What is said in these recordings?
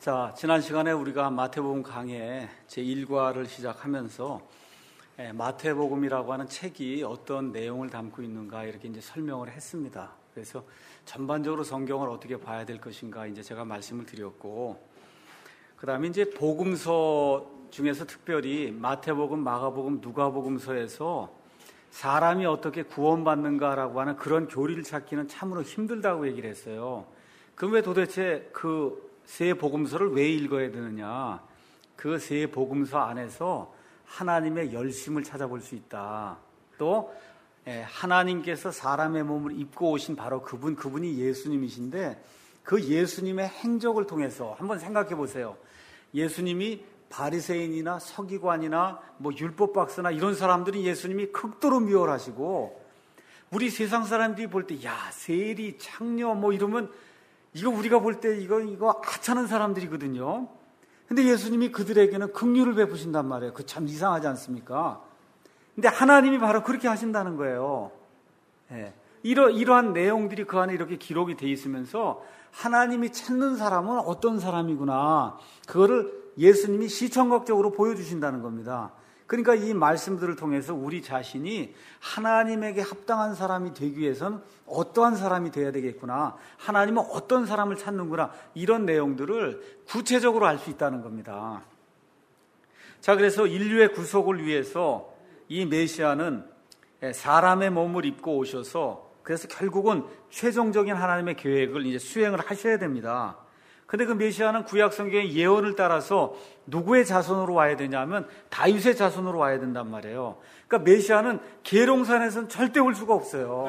자, 지난 시간에 우리가 마태복음 강해 제1과를 시작하면서 마태복음이라고 하는 책이 어떤 내용을 담고 있는가 이렇게 이제 설명을 했습니다. 그래서 전반적으로 성경을 어떻게 봐야 될 것인가 이제 제가 말씀을 드렸고, 그 다음에 이제 복음서 중에서 특별히 마태복음, 마가복음, 누가복음서에서 사람이 어떻게 구원받는가라고 하는 그런 교리를 찾기는 참으로 힘들다고 얘기를 했어요. 그럼 왜 도대체 그 세 복음서를 왜 읽어야 되느냐? 그 세 복음서 안에서 하나님의 열심을 찾아볼 수 있다. 또 하나님께서 사람의 몸을 입고 오신 바로 그분이 예수님이신데, 그 예수님의 행적을 통해서 한번 생각해 보세요. 예수님이 바리새인이나 서기관이나 율법 박사나 이런 사람들이 예수님이 극도로 미워하시고, 우리 세상 사람들이 볼 때 세리, 창녀 이러면 이거 우리가 볼 때 이거 하찮은 사람들이거든요. 근데 예수님이 그들에게는 긍휼을 베푸신단 말이에요. 그 참 이상하지 않습니까? 근데 하나님이 바로 그렇게 하신다는 거예요. 이러한 내용들이 그 안에 이렇게 기록이 돼 있으면서 하나님이 찾는 사람은 어떤 사람이구나, 그거를 예수님이 시청각적으로 보여주신다는 겁니다. 그러니까 이 말씀들을 통해서 우리 자신이 하나님에게 합당한 사람이 되기 위해서는 어떠한 사람이 되어야 되겠구나, 하나님은 어떤 사람을 찾는구나, 이런 내용들을 구체적으로 알 수 있다는 겁니다. 자, 그래서 인류의 구속을 위해서 이 메시아는 사람의 몸을 입고 오셔서, 그래서 결국은 최종적인 하나님의 계획을 이제 수행을 하셔야 됩니다. 근데 그 메시아는 구약 성경의 예언을 따라서 누구의 자손으로 와야 되냐면 다윗의 자손으로 와야 된단 말이에요. 그러니까 메시아는 계룡산에서는 절대 올 수가 없어요.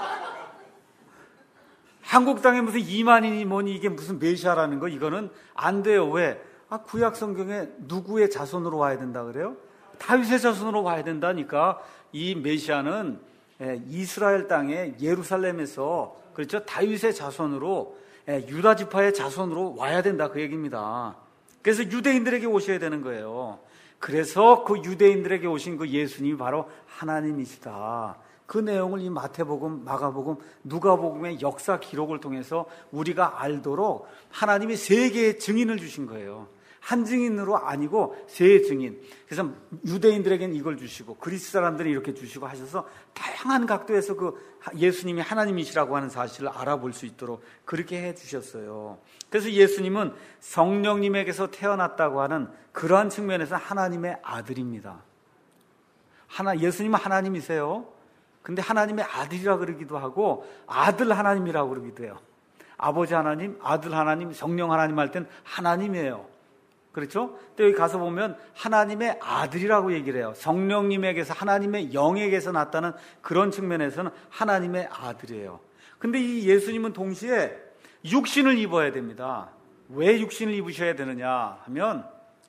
한국 땅에 무슨 이만인이 뭐니 이게 무슨 메시아라는 거, 이거는 안 돼요. 왜? 구약 성경에 누구의 자손으로 와야 된다 그래요? 다윗의 자손으로 와야 된다니까. 이 메시아는 이스라엘 땅에 예루살렘에서, 그렇죠, 다윗의 자손으로, 유다 지파의 자손으로 와야 된다, 그 얘기입니다. 그래서 유대인들에게 오셔야 되는 거예요. 그래서 그 유대인들에게 오신 그 예수님이 바로 하나님이시다. 그 내용을 이 마태복음, 마가복음, 누가복음의 역사 기록을 통해서 우리가 알도록 하나님이 세 개의 증인을 주신 거예요. 한 증인으로 아니고 세 증인. 그래서 유대인들에게는 이걸 주시고 그리스 사람들은 이렇게 주시고 하셔서 다양한 각도에서 그 예수님이 하나님이시라고 하는 사실을 알아볼 수 있도록 그렇게 해 주셨어요. 그래서 예수님은 성령님에게서 태어났다고 하는 그러한 측면에서 하나님의 아들입니다. 예수님은 하나님이세요. 근데 하나님의 아들이라 그러기도 하고 아들 하나님이라고 그러기도 해요. 아버지 하나님, 아들 하나님, 성령 하나님 할 땐 하나님이에요. 그렇죠? 또 여기 가서 보면 하나님의 아들이라고 얘기를 해요. 성령님에게서, 하나님의 영에게서 났다는 그런 측면에서는 하나님의 아들이에요. 근데 이 예수님은 동시에 육신을 입어야 됩니다. 왜 육신을 입으셔야 되느냐 하면,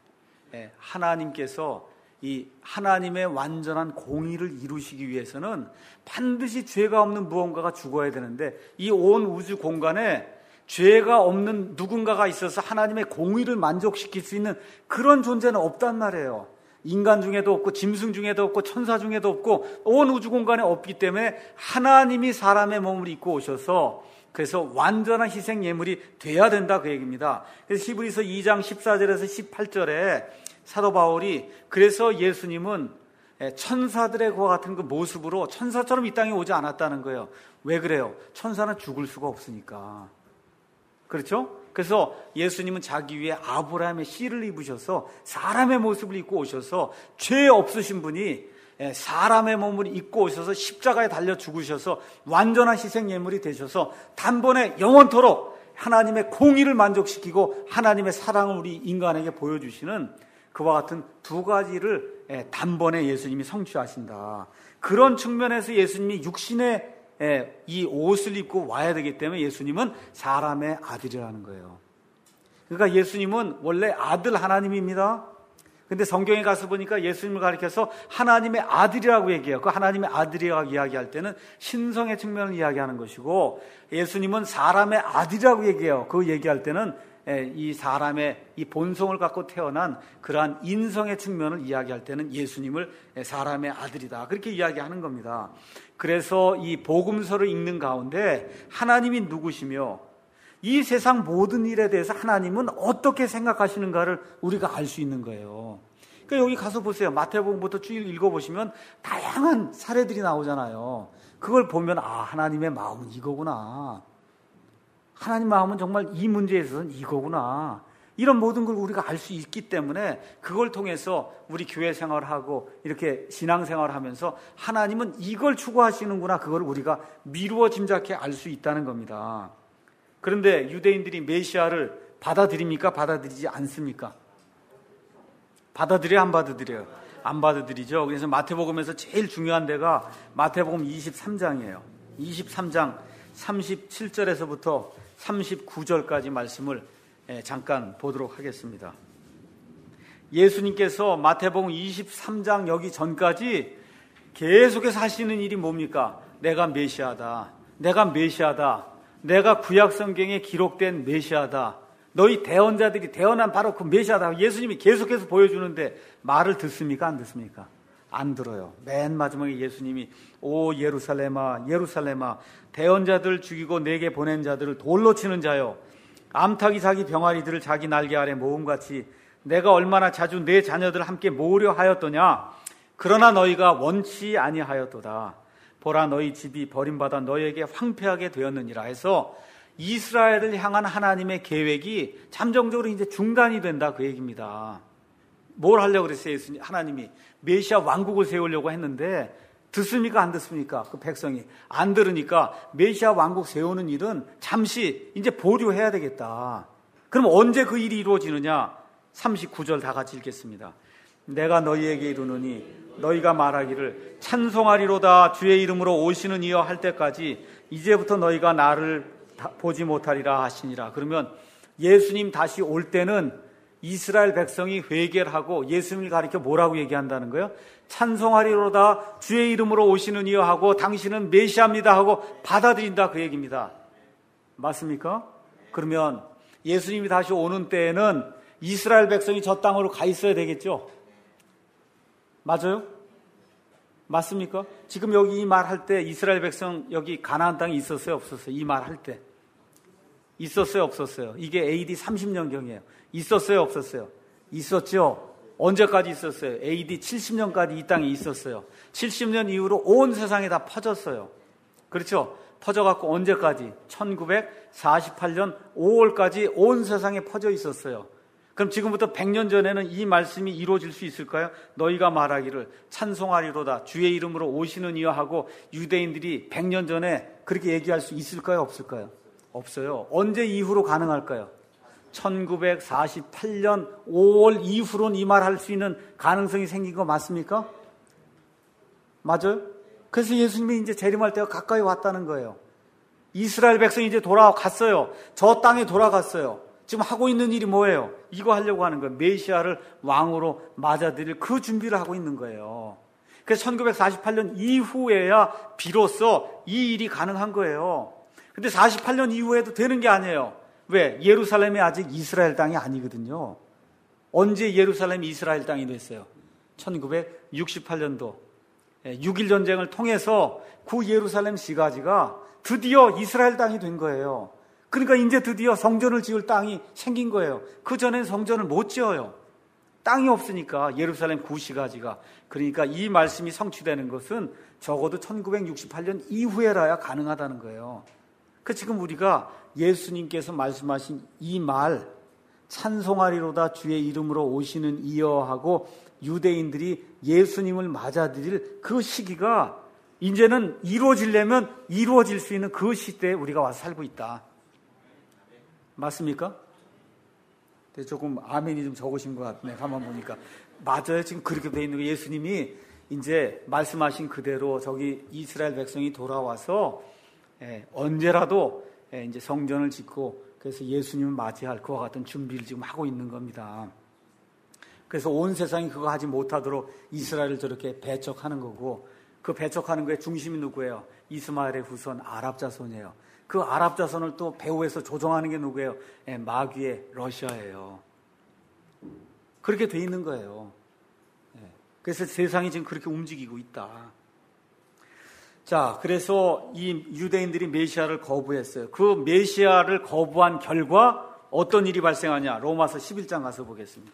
하나님께서 이 하나님의 완전한 공의를 이루시기 위해서는 반드시 죄가 없는 무언가가 죽어야 되는데, 이 온 우주 공간에 죄가 없는 누군가가 있어서 하나님의 공의를 만족시킬 수 있는 그런 존재는 없단 말이에요. 인간 중에도 없고 짐승 중에도 없고 천사 중에도 없고 온 우주 공간에 없기 때문에 하나님이 사람의 몸을 입고 오셔서, 그래서 완전한 희생 예물이 돼야 된다, 그 얘기입니다. 그래서 히브리서 2장 14절에서 18절에 사도 바울이, 그래서 예수님은 천사들의 그와 같은 그 모습으로 천사처럼 이 땅에 오지 않았다는 거예요. 왜 그래요? 천사는 죽을 수가 없으니까. 그렇죠? 그래서 예수님은 자기 위에 아브라함의 씨를 입으셔서 사람의 모습을 입고 오셔서 죄 없으신 분이 사람의 몸을 입고 오셔서 십자가에 달려 죽으셔서 완전한 희생 예물이 되셔서 단번에 영원토록 하나님의 공의를 만족시키고 하나님의 사랑을 우리 인간에게 보여주시는 그와 같은 두 가지를 단번에 예수님이 성취하신다. 그런 측면에서 예수님이 육신의 이 옷을 입고 와야 되기 때문에 예수님은 사람의 아들이라는 거예요. 그러니까 예수님은 원래 아들 하나님입니다. 근데 성경에 가서 보니까 예수님을 가리켜서 하나님의 아들이라고 얘기해요. 그 하나님의 아들이라고 이야기할 때는 신성의 측면을 이야기하는 것이고, 예수님은 사람의 아들이라고 얘기해요. 그 얘기할 때는 이 사람의 이 본성을 갖고 태어난 그러한 인성의 측면을 이야기할 때는 예수님을 사람의 아들이다, 그렇게 이야기하는 겁니다. 그래서 이 복음서를 읽는 가운데 하나님이 누구시며 이 세상 모든 일에 대해서 하나님은 어떻게 생각하시는가를 우리가 알 수 있는 거예요. 그러니까 여기 가서 보세요. 마태복음부터 쭉 읽어보시면 다양한 사례들이 나오잖아요. 그걸 보면 하나님의 마음은 이거구나. 하나님 마음은 정말 이 문제에 있어서는 이거구나. 이런 모든 걸 우리가 알 수 있기 때문에 그걸 통해서 우리 교회 생활하고 이렇게 신앙생활을 하면서 하나님은 이걸 추구하시는구나. 그걸 우리가 미루어 짐작해 알 수 있다는 겁니다. 그런데 유대인들이 메시아를 받아들입니까? 받아들이지 않습니까? 받아들여요? 안 받아들여요? 안 받아들이죠. 그래서 마태복음에서 제일 중요한 데가 마태복음 23장이에요. 23장 37절에서부터 39절까지 말씀을 잠깐 보도록 하겠습니다. 예수님께서 마태복음 23장 여기 전까지 계속해서 하시는 일이 뭡니까? 내가 메시아다. 내가 메시아다. 내가 구약 성경에 기록된 메시아다. 너희 대언자들이 대언한 바로 그 메시아다. 예수님이 계속해서 보여주는데 말을 듣습니까? 안 듣습니까? 안 들어요. 맨 마지막에 예수님이 오 예루살렘아 예루살렘아 대언자들 죽이고 내게 보낸 자들을 돌로 치는 자요 암탉이 자기 병아리들을 자기 날개 아래 모음같이 내가 얼마나 자주 내 자녀들을 함께 모으려 하였더냐. 그러나 너희가 원치 아니하였도다. 보라 너희 집이 버림받아 너희에게 황폐하게 되었느니라 해서 이스라엘을 향한 하나님의 계획이 잠정적으로 이제 중단이 된다 그 얘기입니다. 뭘 하려고 그랬어요? 하나님이 메시아 왕국을 세우려고 했는데 듣습니까? 안 듣습니까? 그 백성이 안 들으니까 메시아 왕국 세우는 일은 잠시 이제 보류해야 되겠다. 그럼 언제 그 일이 이루어지느냐? 39절 다 같이 읽겠습니다. 내가 너희에게 이르노니 너희가 말하기를 찬송하리로다 주의 이름으로 오시는 이여 할 때까지 이제부터 너희가 나를 보지 못하리라 하시니라. 그러면 예수님 다시 올 때는 이스라엘 백성이 회개를 하고 예수님을 가리켜 뭐라고 얘기한다는 거예요? 찬송하리로다 주의 이름으로 오시는 이여 하고 당신은 메시아입니다 하고 받아들인다 그 얘기입니다. 맞습니까? 그러면 예수님이 다시 오는 때에는 이스라엘 백성이 저 땅으로 가 있어야 되겠죠? 맞아요? 맞습니까? 지금 여기 이 말 할 때 이스라엘 백성 여기 가나안 땅에 있었어요? 없었어요? 이 말 할 때 있었어요? 없었어요? 이게 AD 30년경이에요. 있었어요? 없었어요? 있었죠? 언제까지 있었어요? AD 70년까지 이 땅에 있었어요. 70년 이후로 온 세상에 다 퍼졌어요. 그렇죠? 퍼져갖고 언제까지? 1948년 5월까지 온 세상에 퍼져 있었어요. 그럼 지금부터 100년 전에는 이 말씀이 이루어질 수 있을까요? 너희가 말하기를 찬송하리로다 주의 이름으로 오시는 이여 하고 유대인들이 100년 전에 그렇게 얘기할 수 있을까요? 없을까요? 없어요. 언제 이후로 가능할까요? 1948년 5월 이후로는 이 말 할 수 있는 가능성이 생긴 거 맞습니까? 맞아요? 그래서 예수님이 이제 재림할 때가 가까이 왔다는 거예요. 이스라엘 백성이 이제 돌아갔어요. 저 땅에 돌아갔어요. 지금 하고 있는 일이 뭐예요? 이거 하려고 하는 거예요. 메시아를 왕으로 맞아들일 그 준비를 하고 있는 거예요. 그래서 1948년 이후에야 비로소 이 일이 가능한 거예요. 근데 48년 이후에도 되는 게 아니에요. 왜? 예루살렘이 아직 이스라엘 땅이 아니거든요. 언제 예루살렘이 이스라엘 땅이 됐어요? 1968년도 6.1 전쟁을 통해서 구 예루살렘 시가지가 드디어 이스라엘 땅이 된 거예요. 그러니까 이제 드디어 성전을 지을 땅이 생긴 거예요. 그전엔 성전을 못 지어요. 땅이 없으니까 예루살렘 구시가지가. 그러니까 이 말씀이 성취되는 것은 적어도 1968년 이후에라야 가능하다는 거예요. 그 지금 우리가 예수님께서 말씀하신 이 말 찬송하리로다 주의 이름으로 오시는 이여 하고 유대인들이 예수님을 맞아들일 그 시기가 이제는 이루어지려면 이루어질 수 있는 그 시대에 우리가 와서 살고 있다. 맞습니까? 조금 아멘이 좀 적으신 것 같네. 가만 보니까 맞아요. 지금 그렇게 돼 있는 거. 예수님이 이제 말씀하신 그대로 저기 이스라엘 백성이 돌아와서 언제라도 이제 성전을 짓고 그래서 예수님을 맞이할 그와 같은 준비를 지금 하고 있는 겁니다. 그래서 온 세상이 그거 하지 못하도록 이스라엘을 저렇게 배척하는 거고 그 배척하는 거에 중심이 누구예요? 이스마엘의 후손 아랍 자손이에요. 그 아랍 자손을 또 배후에서 조종하는 게 누구예요? 마귀의 러시아예요. 그렇게 돼 있는 거예요. 그래서 세상이 지금 그렇게 움직이고 있다. 자, 그래서 이 유대인들이 메시아를 거부했어요. 그 메시아를 거부한 결과 어떤 일이 발생하냐? 로마서 11장 가서 보겠습니다.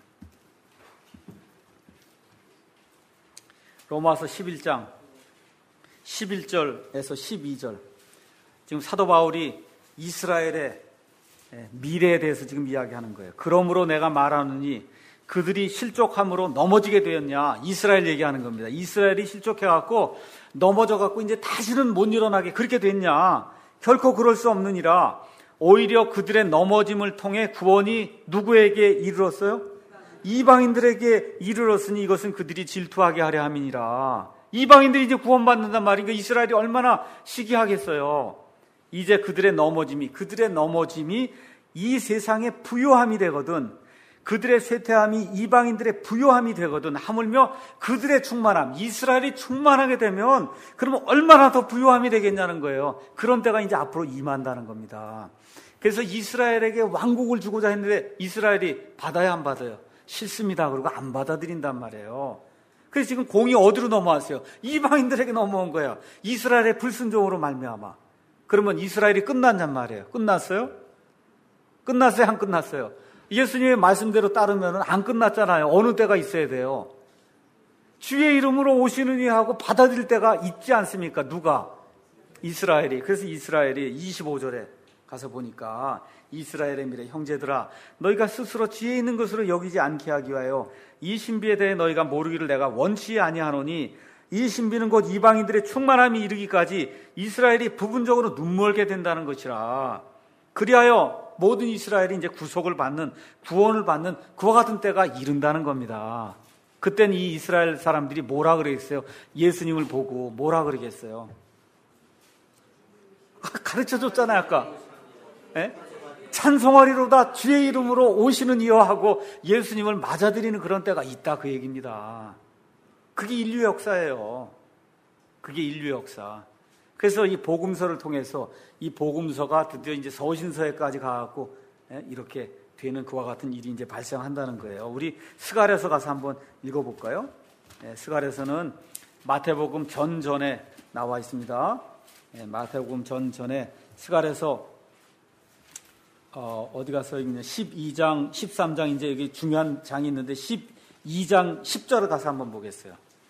로마서 11장 11절에서 12절. 지금 사도 바울이 이스라엘의 미래에 대해서 지금 이야기하는 거예요. 그러므로 내가 말하느니 그들이 실족함으로 넘어지게 되었냐? 이스라엘 얘기하는 겁니다. 이스라엘이 실족해갖고 넘어져갖고 이제 다시는 못 일어나게 그렇게 됐냐? 결코 그럴 수 없느니라. 오히려 그들의 넘어짐을 통해 구원이 누구에게 이르렀어요? 이방인들에게 이르렀으니 이것은 그들이 질투하게 하려 함이니라. 이방인들이 이제 구원받는단 말이니까 이스라엘이 얼마나 시기하겠어요. 이제 그들의 넘어짐이 이 세상의 부요함이 되거든. 그들의 쇠퇴함이 이방인들의 부요함이 되거든. 하물며 그들의 충만함, 이스라엘이 충만하게 되면 그러면 얼마나 더 부요함이 되겠냐는 거예요. 그런 때가 이제 앞으로 임한다는 겁니다. 그래서 이스라엘에게 왕국을 주고자 했는데 이스라엘이 받아야 안 받아요? 싫습니다. 그러고 안 받아들인단 말이에요. 그래서 지금 공이 어디로 넘어왔어요? 이방인들에게 넘어온 거예요. 이스라엘의 불순종으로 말미암아. 그러면 이스라엘이 끝났단 말이에요. 끝났어요? 끝났어요? 안 끝났어요? 예수님의 말씀대로 따르면 안 끝났잖아요. 어느 때가 있어야 돼요? 주의 이름으로 오시는 이 하고 받아들일 때가 있지 않습니까? 누가? 이스라엘이. 그래서 이스라엘이 25절에 가서 보니까 이스라엘의 미래 형제들아 너희가 스스로 지혜 있는 것으로 여기지 않게 하기 위하여 이 신비에 대해 너희가 모르기를 내가 원치 아니하노니 이 신비는 곧 이방인들의 충만함이 이르기까지 이스라엘이 부분적으로 눈멀게 된다는 것이라. 그리하여 모든 이스라엘이 이제 구속을 받는, 구원을 받는 그와 같은 때가 이른다는 겁니다. 그땐 이 이스라엘 사람들이 뭐라 그러겠어요? 예수님을 보고 뭐라 그러겠어요? 가르쳐 줬잖아요, 아까. 예? 찬송하리로다 주의 이름으로 오시는 이여 하고 예수님을 맞아들이는 그런 때가 있다, 그 얘기입니다. 그게 인류 역사예요. 그게 인류 역사. 그래서 이 복음서를 통해서 이 복음서가 드디어 이제 서신서에까지 가갖고 이렇게 되는 그와 같은 일이 이제 발생한다는 거예요. 우리 스가랴서 가서 한번 읽어볼까요? 스가랴서는 마태복음 전전에 나와 있습니다. 마태복음 전전에 스가랴서 어디 가서 읽냐? 12장, 13장 이제 여기 중요한 장이 있는데 12장 10절을 가서 한번 보겠어요.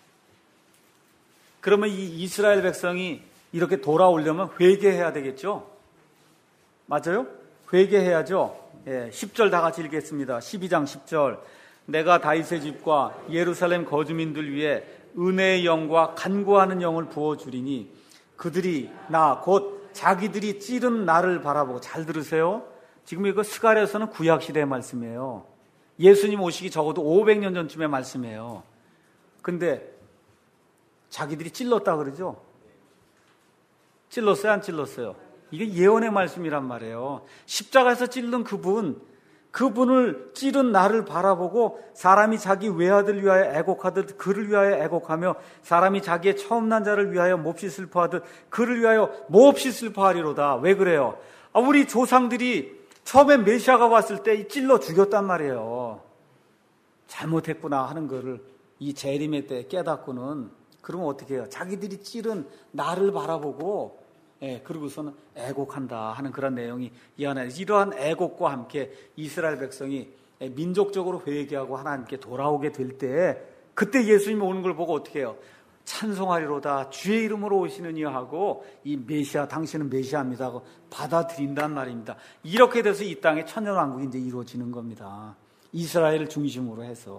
그러면 이 이스라엘 백성이 이렇게 돌아오려면 회개해야 되겠죠? 맞아요? 회개해야죠. 10절 다 같이 읽겠습니다. 12장 10절. 내가 다윗의 집과 예루살렘 거주민들 위해 은혜의 영과 간구하는 영을 부어주리니 그들이 나 곧 자기들이 찌른 나를 바라보고. 잘 들으세요. 지금 이거 스가랴서는 구약시대의 말씀이에요. 예수님 오시기 적어도 500년 전쯤의 말씀이에요. 근데 자기들이 찔렀다 그러죠? 찔렀어요? 안 찔렀어요? 이게 예언의 말씀이란 말이에요. 십자가에서 찔른 그분을 찌른 나를 바라보고 사람이 자기 외아들 위하여 애곡하듯 그를 위하여 애곡하며 사람이 자기의 처음 난 자를 위하여 몹시 슬퍼하듯 그를 위하여 몹시 슬퍼하리로다. 왜 그래요? 우리 조상들이 처음에 메시아가 왔을 때 찔러 죽였단 말이에요. 잘못했구나 하는 거를 이 재림의 때 깨닫고는 그러면 어떻게 해요? 자기들이 찌른 나를 바라보고 그러고서는 애곡한다 하는 그런 내용이 이 안에. 이러한 애곡과 함께 이스라엘 백성이 민족적으로 회개하고 하나님께 돌아오게 될 때 그때 예수님이 오는 걸 보고 어떻게 해요? 찬송하리로다 주의 이름으로 오시는 이여 하고 이 메시아 당신은 메시아입니다 하고 받아들인단 말입니다. 이렇게 돼서 이 땅에 천년왕국이 이제 이루어지는 겁니다. 이스라엘을 중심으로 해서.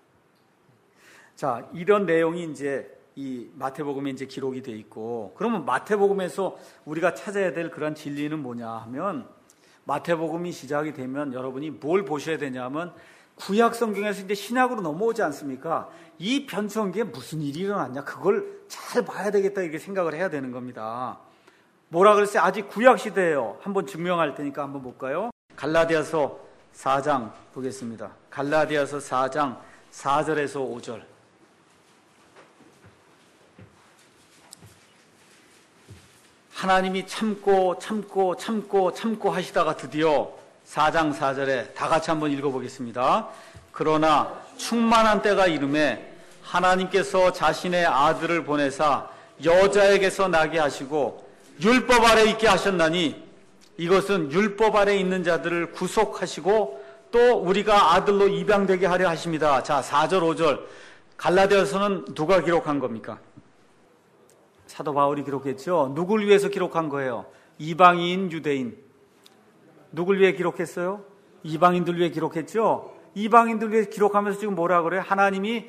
자, 이런 내용이 이제 이 마태복음에 이제 기록이 돼 있고, 그러면 마태복음에서 우리가 찾아야 될 그런 진리는 뭐냐 하면, 마태복음이 시작이 되면 여러분이 뭘 보셔야 되냐면 구약 성경에서 이제 신약으로 넘어오지 않습니까? 이 변천기에 무슨 일이 일어났냐, 그걸 잘 봐야 되겠다 이렇게 생각을 해야 되는 겁니다. 뭐라 그랬어요? 아직 구약 시대예요. 한번 증명할 테니까 한번 볼까요? 갈라디아서 4장 보겠습니다. 갈라디아서 4장 4절에서 5절. 하나님이 참고 하시다가 드디어 4장 4절에 다 같이 한번 읽어보겠습니다. 그러나 충만한 때가 이름에 하나님께서 자신의 아들을 보내사 여자에게서 나게 하시고 율법 아래 있게 하셨나니 이것은 율법 아래 있는 자들을 구속하시고 또 우리가 아들로 입양되게 하려 하십니다. 자, 4절 5절 갈라디아서는 누가 기록한 겁니까? 사도 바울이 기록했죠. 누굴 위해서 기록한 거예요? 이방인, 유대인. 누굴 위해 기록했어요? 이방인들 위해 기록했죠. 이방인들 위해 기록하면서 지금 뭐라 그래요? 하나님이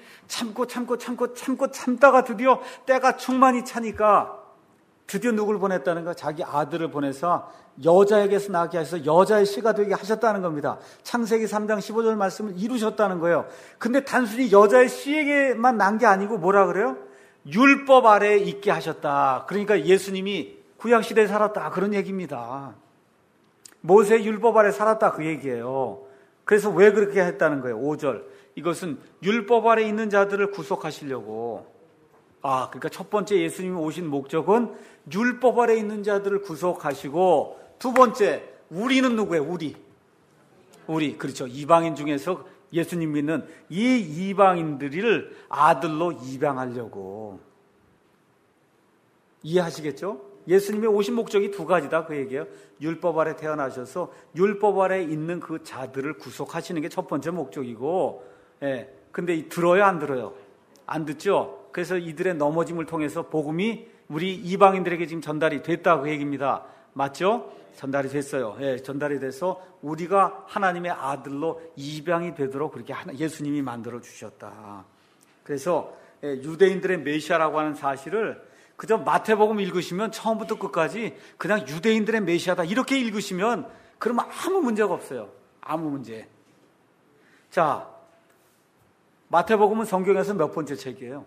참다가 드디어 때가 충만히 차니까 드디어 누굴 보냈다는 거야? 자기 아들을 보내서 여자에게서 나게 하셔서 여자의 씨가 되게 하셨다는 겁니다. 창세기 3장 15절 말씀을 이루셨다는 거예요. 근데 단순히 여자의 씨에게만 난 게 아니고 뭐라 그래요? 율법 아래에 있게 하셨다. 그러니까 예수님이 구약시대에 살았다. 그런 얘기입니다. 모세의 율법 아래 살았다. 그 얘기예요. 그래서 왜 그렇게 했다는 거예요? 5절. 이것은 율법 아래 있는 자들을 구속하시려고. 그러니까 첫 번째 예수님이 오신 목적은 율법 아래 있는 자들을 구속하시고, 두 번째, 우리는 누구예요? 우리. 그렇죠. 이방인 중에서 예수님 믿는 이 이방인들을 아들로 입양하려고. 이해하시겠죠? 예수님의 오신 목적이 두 가지다. 그 얘기예요. 율법 아래 태어나셔서 율법 아래 있는 그 자들을 구속하시는 게 첫 번째 목적이고, 근데 들어요, 안 들어요? 안 듣죠? 그래서 이들의 넘어짐을 통해서 복음이 우리 이방인들에게 지금 전달이 됐다. 그 얘기입니다. 맞죠? 전달이 됐어요. 전달이 돼서 우리가 하나님의 아들로 입양이 되도록 그렇게 예수님이 만들어 주셨다. 그래서 유대인들의 메시아라고 하는 사실을 그저 마태복음 읽으시면 처음부터 끝까지 그냥 유대인들의 메시아다 이렇게 읽으시면 그러면 아무 문제가 없어요. 아무 문제. 자, 마태복음은 성경에서 몇 번째 책이에요?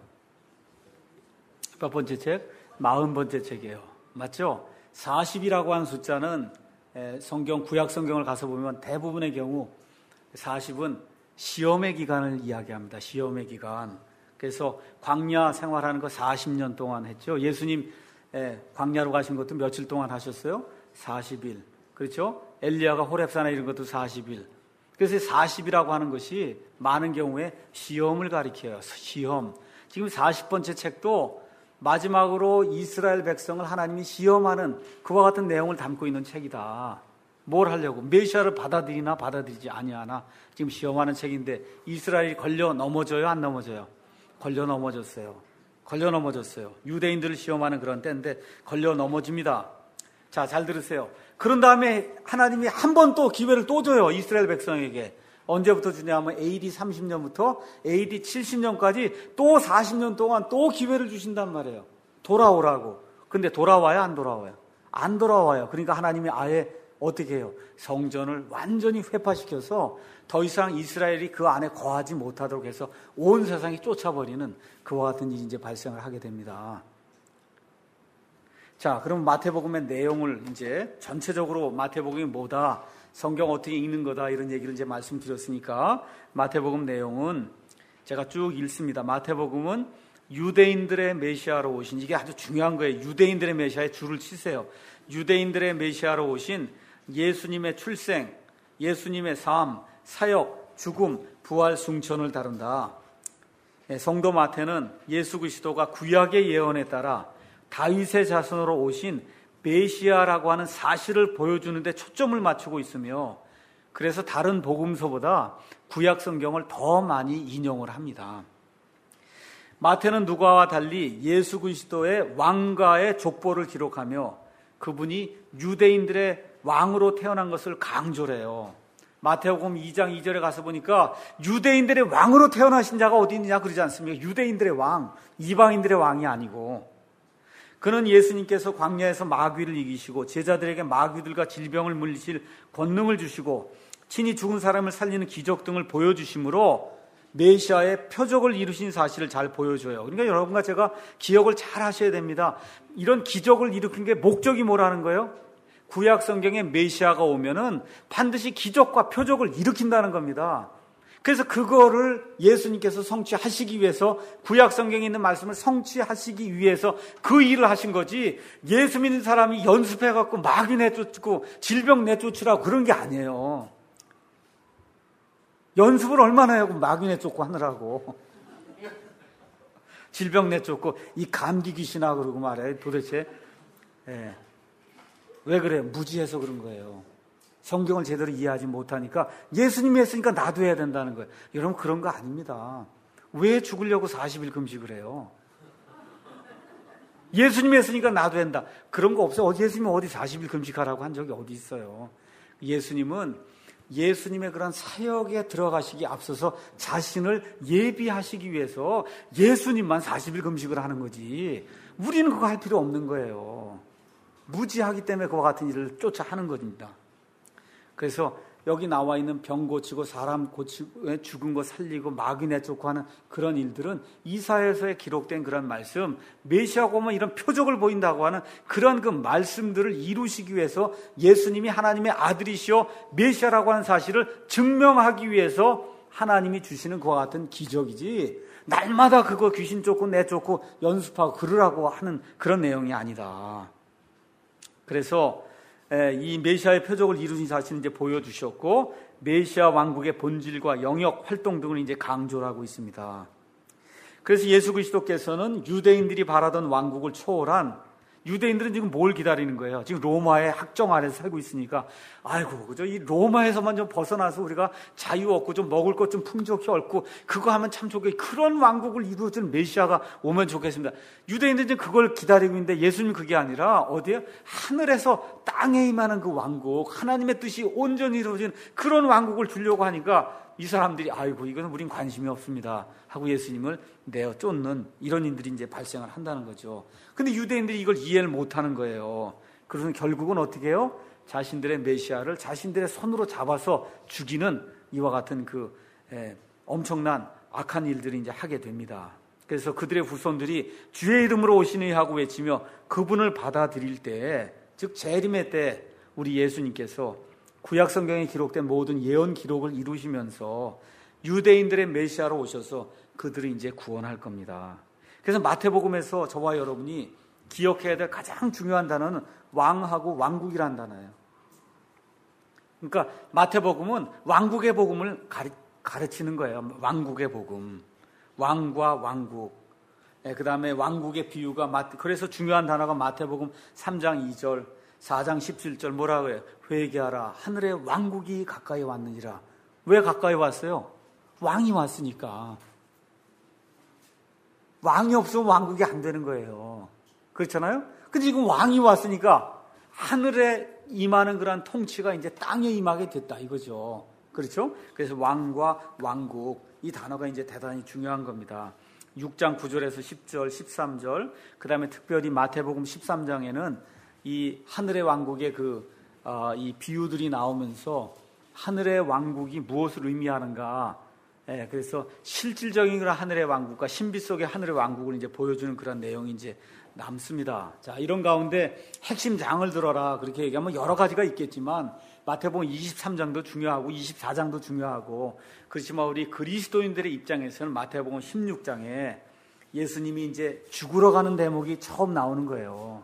몇 번째 책? 40번째 책이에요. 맞죠? 40이라고 하는 숫자는 성경, 구약 성경을 가서 보면 대부분의 경우 40은 시험의 기간을 이야기합니다. 시험의 기간. 그래서 광야 생활하는 거 40년 동안 했죠. 예수님 광야로 가신 것도 며칠 동안 하셨어요? 40일. 그렇죠? 엘리야가 호렙산에 이런 것도 40일. 그래서 40이라고 하는 것이 많은 경우에 시험을 가리켜요. 시험. 지금 40번째 책도 마지막으로 이스라엘 백성을 하나님이 시험하는 그와 같은 내용을 담고 있는 책이다. 뭘 하려고? 메시아를 받아들이나 받아들이지 아니하나 지금 시험하는 책인데 이스라엘이 걸려 넘어져요? 안 넘어져요? 걸려 넘어졌어요. 걸려 넘어졌어요. 유대인들을 시험하는 그런 때인데 걸려 넘어집니다. 자, 잘 들으세요. 그런 다음에 하나님이 한 번 또 기회를 또 줘요. 이스라엘 백성에게. 언제부터 주냐면 AD 30년부터 AD 70년까지 또 40년 동안 또 기회를 주신단 말이에요. 돌아오라고. 근데 돌아와요? 안 돌아와요? 안 돌아와요. 그러니까 하나님이 아예 어떻게 해요? 성전을 완전히 회파시켜서 더 이상 이스라엘이 그 안에 거하지 못하도록 해서 온 세상이 쫓아버리는 그와 같은 일이 이제 발생을 하게 됩니다. 자, 그럼 마태복음의 내용을 이제 전체적으로 마태복음이 뭐다, 성경 어떻게 읽는 거다 이런 얘기를 이제 말씀드렸으니까 마태복음 내용은 제가 쭉 읽습니다. 마태복음은 유대인들의 메시아로 오신, 이게 아주 중요한 거예요. 유대인들의 메시아에 줄을 치세요. 유대인들의 메시아로 오신 예수님의 출생, 예수님의 삶, 사역, 죽음, 부활, 승천을 다룬다. 성도 마태는 예수 그리스도가 구약의 예언에 따라 다윗의 자손으로 오신 메시아라고 하는 사실을 보여주는 데 초점을 맞추고 있으며, 그래서 다른 복음서보다 구약 성경을 더 많이 인용을 합니다. 마태는 누가와 달리 예수 그리스도의 왕가의 족보를 기록하며 그분이 유대인들의 왕으로 태어난 것을 강조를 해요. 마태복음 2장 2절에 가서 보니까 유대인들의 왕으로 태어나신 자가 어디 있느냐 그러지 않습니까? 유대인들의 왕, 이방인들의 왕이 아니고. 그는 예수님께서 광야에서 마귀를 이기시고 제자들에게 마귀들과 질병을 물리칠 권능을 주시고 친히 죽은 사람을 살리는 기적 등을 보여주심으로 메시아의 표적을 이루신 사실을 잘 보여줘요. 그러니까 여러분과 제가 기억을 잘 하셔야 됩니다. 이런 기적을 일으킨 게 목적이 뭐라는 거예요? 구약 성경에 메시아가 오면은 반드시 기적과 표적을 일으킨다는 겁니다. 그래서 그거를 예수님께서 성취하시기 위해서 구약 성경에 있는 말씀을 성취하시기 위해서 그 일을 하신 거지, 예수 믿는 사람이 연습해갖고 마귀 내쫓고 질병 내쫓으라고 그런 게 아니에요. 연습을 얼마나 하고 마귀 내쫓고 하느라고. 질병 내쫓고 이 감기 귀신아 그러고 말해. 도대체 왜 그래요? 무지해서 그런 거예요. 성경을 제대로 이해하지 못하니까 예수님이 했으니까 나도 해야 된다는 거예요. 여러분 그런 거 아닙니다. 왜 죽으려고 40일 금식을 해요? 예수님이 했으니까 나도 한다. 그런 거 없어요. 예수님이 어디 40일 금식하라고 한 적이 어디 있어요. 예수님은 예수님의 그런 사역에 들어가시기 앞서서 자신을 예비하시기 위해서 예수님만 40일 금식을 하는 거지. 우리는 그거 할 필요 없는 거예요. 무지하기 때문에 그와 같은 일을 쫓아 하는 겁니다. 그래서 여기 나와 있는 병 고치고 사람 고치고 죽은 거 살리고 마귀 내쫓고 하는 그런 일들은 이사야서에 기록된 그런 말씀, 메시아가 오면 이런 표적을 보인다고 하는 그런 그 말씀들을 이루시기 위해서 예수님이 하나님의 아들이시오 메시아라고 하는 사실을 증명하기 위해서 하나님이 주시는 그와 같은 기적이지, 날마다 그거 귀신 쫓고 내쫓고 연습하고 그러라고 하는 그런 내용이 아니다. 그래서 이 메시아의 표적을 이루신 사실을 이제 보여주셨고, 메시아 왕국의 본질과 영역 활동 등을 이제 강조를 하고 있습니다. 그래서 예수 그리스도께서는 유대인들이 바라던 왕국을 초월한, 유대인들은 지금 뭘 기다리는 거예요? 지금 로마의 학정 아래서 살고 있으니까, 아이고, 그죠? 이 로마에서만 좀 벗어나서 우리가 자유 얻고 좀 먹을 것 좀 풍족히 얻고 그거 하면 참 좋겠, 그런 왕국을 이루어준 메시아가 오면 좋겠습니다. 유대인들은 그걸 기다리고 있는데 예수님은 그게 아니라 어디에? 하늘에서 땅에 임하는 그 왕국, 하나님의 뜻이 온전히 이루어진 그런 왕국을 주려고 하니까 이 사람들이 아이고, 이거는 우린 관심이 없습니다 하고 예수님을 내어 쫓는 이런 일들이 이제 발생을 한다는 거죠. 근데 유대인들이 이걸 이해를 못하는 거예요. 그래서 결국은 어떻게 해요? 자신들의 메시아를 자신들의 손으로 잡아서 죽이는 이와 같은 그 엄청난 악한 일들을 이제 하게 됩니다. 그래서 그들의 후손들이 주의 이름으로 오시니 하고 외치며 그분을 받아들일 때, 즉 재림의 때 우리 예수님께서 구약 성경에 기록된 모든 예언 기록을 이루시면서 유대인들의 메시아로 오셔서 그들을 이제 구원할 겁니다. 그래서 마태복음에서 저와 여러분이 기억해야 될 가장 중요한 단어는 왕하고 왕국이라는 단어예요. 그러니까 마태복음은 왕국의 복음을 가르치는 거예요. 왕국의 복음. 왕과 왕국. 그 다음에 왕국의 비유가 그래서 중요한 단어가 마태복음 3장 2절, 4장 17절 뭐라고 해요? 회개하라. 하늘의 왕국이 가까이 왔느니라. 왜 가까이 왔어요? 왕이 왔으니까. 왕이 없으면 왕국이 안 되는 거예요. 그렇잖아요? 근데 지금 왕이 왔으니까 하늘에 임하는 그런 통치가 이제 땅에 임하게 됐다 이거죠. 그렇죠? 그래서 왕과 왕국, 이 단어가 이제 대단히 중요한 겁니다. 6장 9절에서 10절, 13절, 그 다음에 특별히 마태복음 13장에는 이 하늘의 왕국의 이 비유들이 나오면서 하늘의 왕국이 무엇을 의미하는가, 그래서 실질적인 그런 하늘의 왕국과 신비 속의 하늘의 왕국을 이제 보여주는 그런 내용이 이제 남습니다. 자, 이런 가운데 핵심 장을 들어라 그렇게 얘기하면 여러 가지가 있겠지만 마태복음 23장도 중요하고 24장도 중요하고, 그렇지만 우리 그리스도인들의 입장에서는 마태복음 16장에 예수님이 이제 죽으러 가는 대목이 처음 나오는 거예요.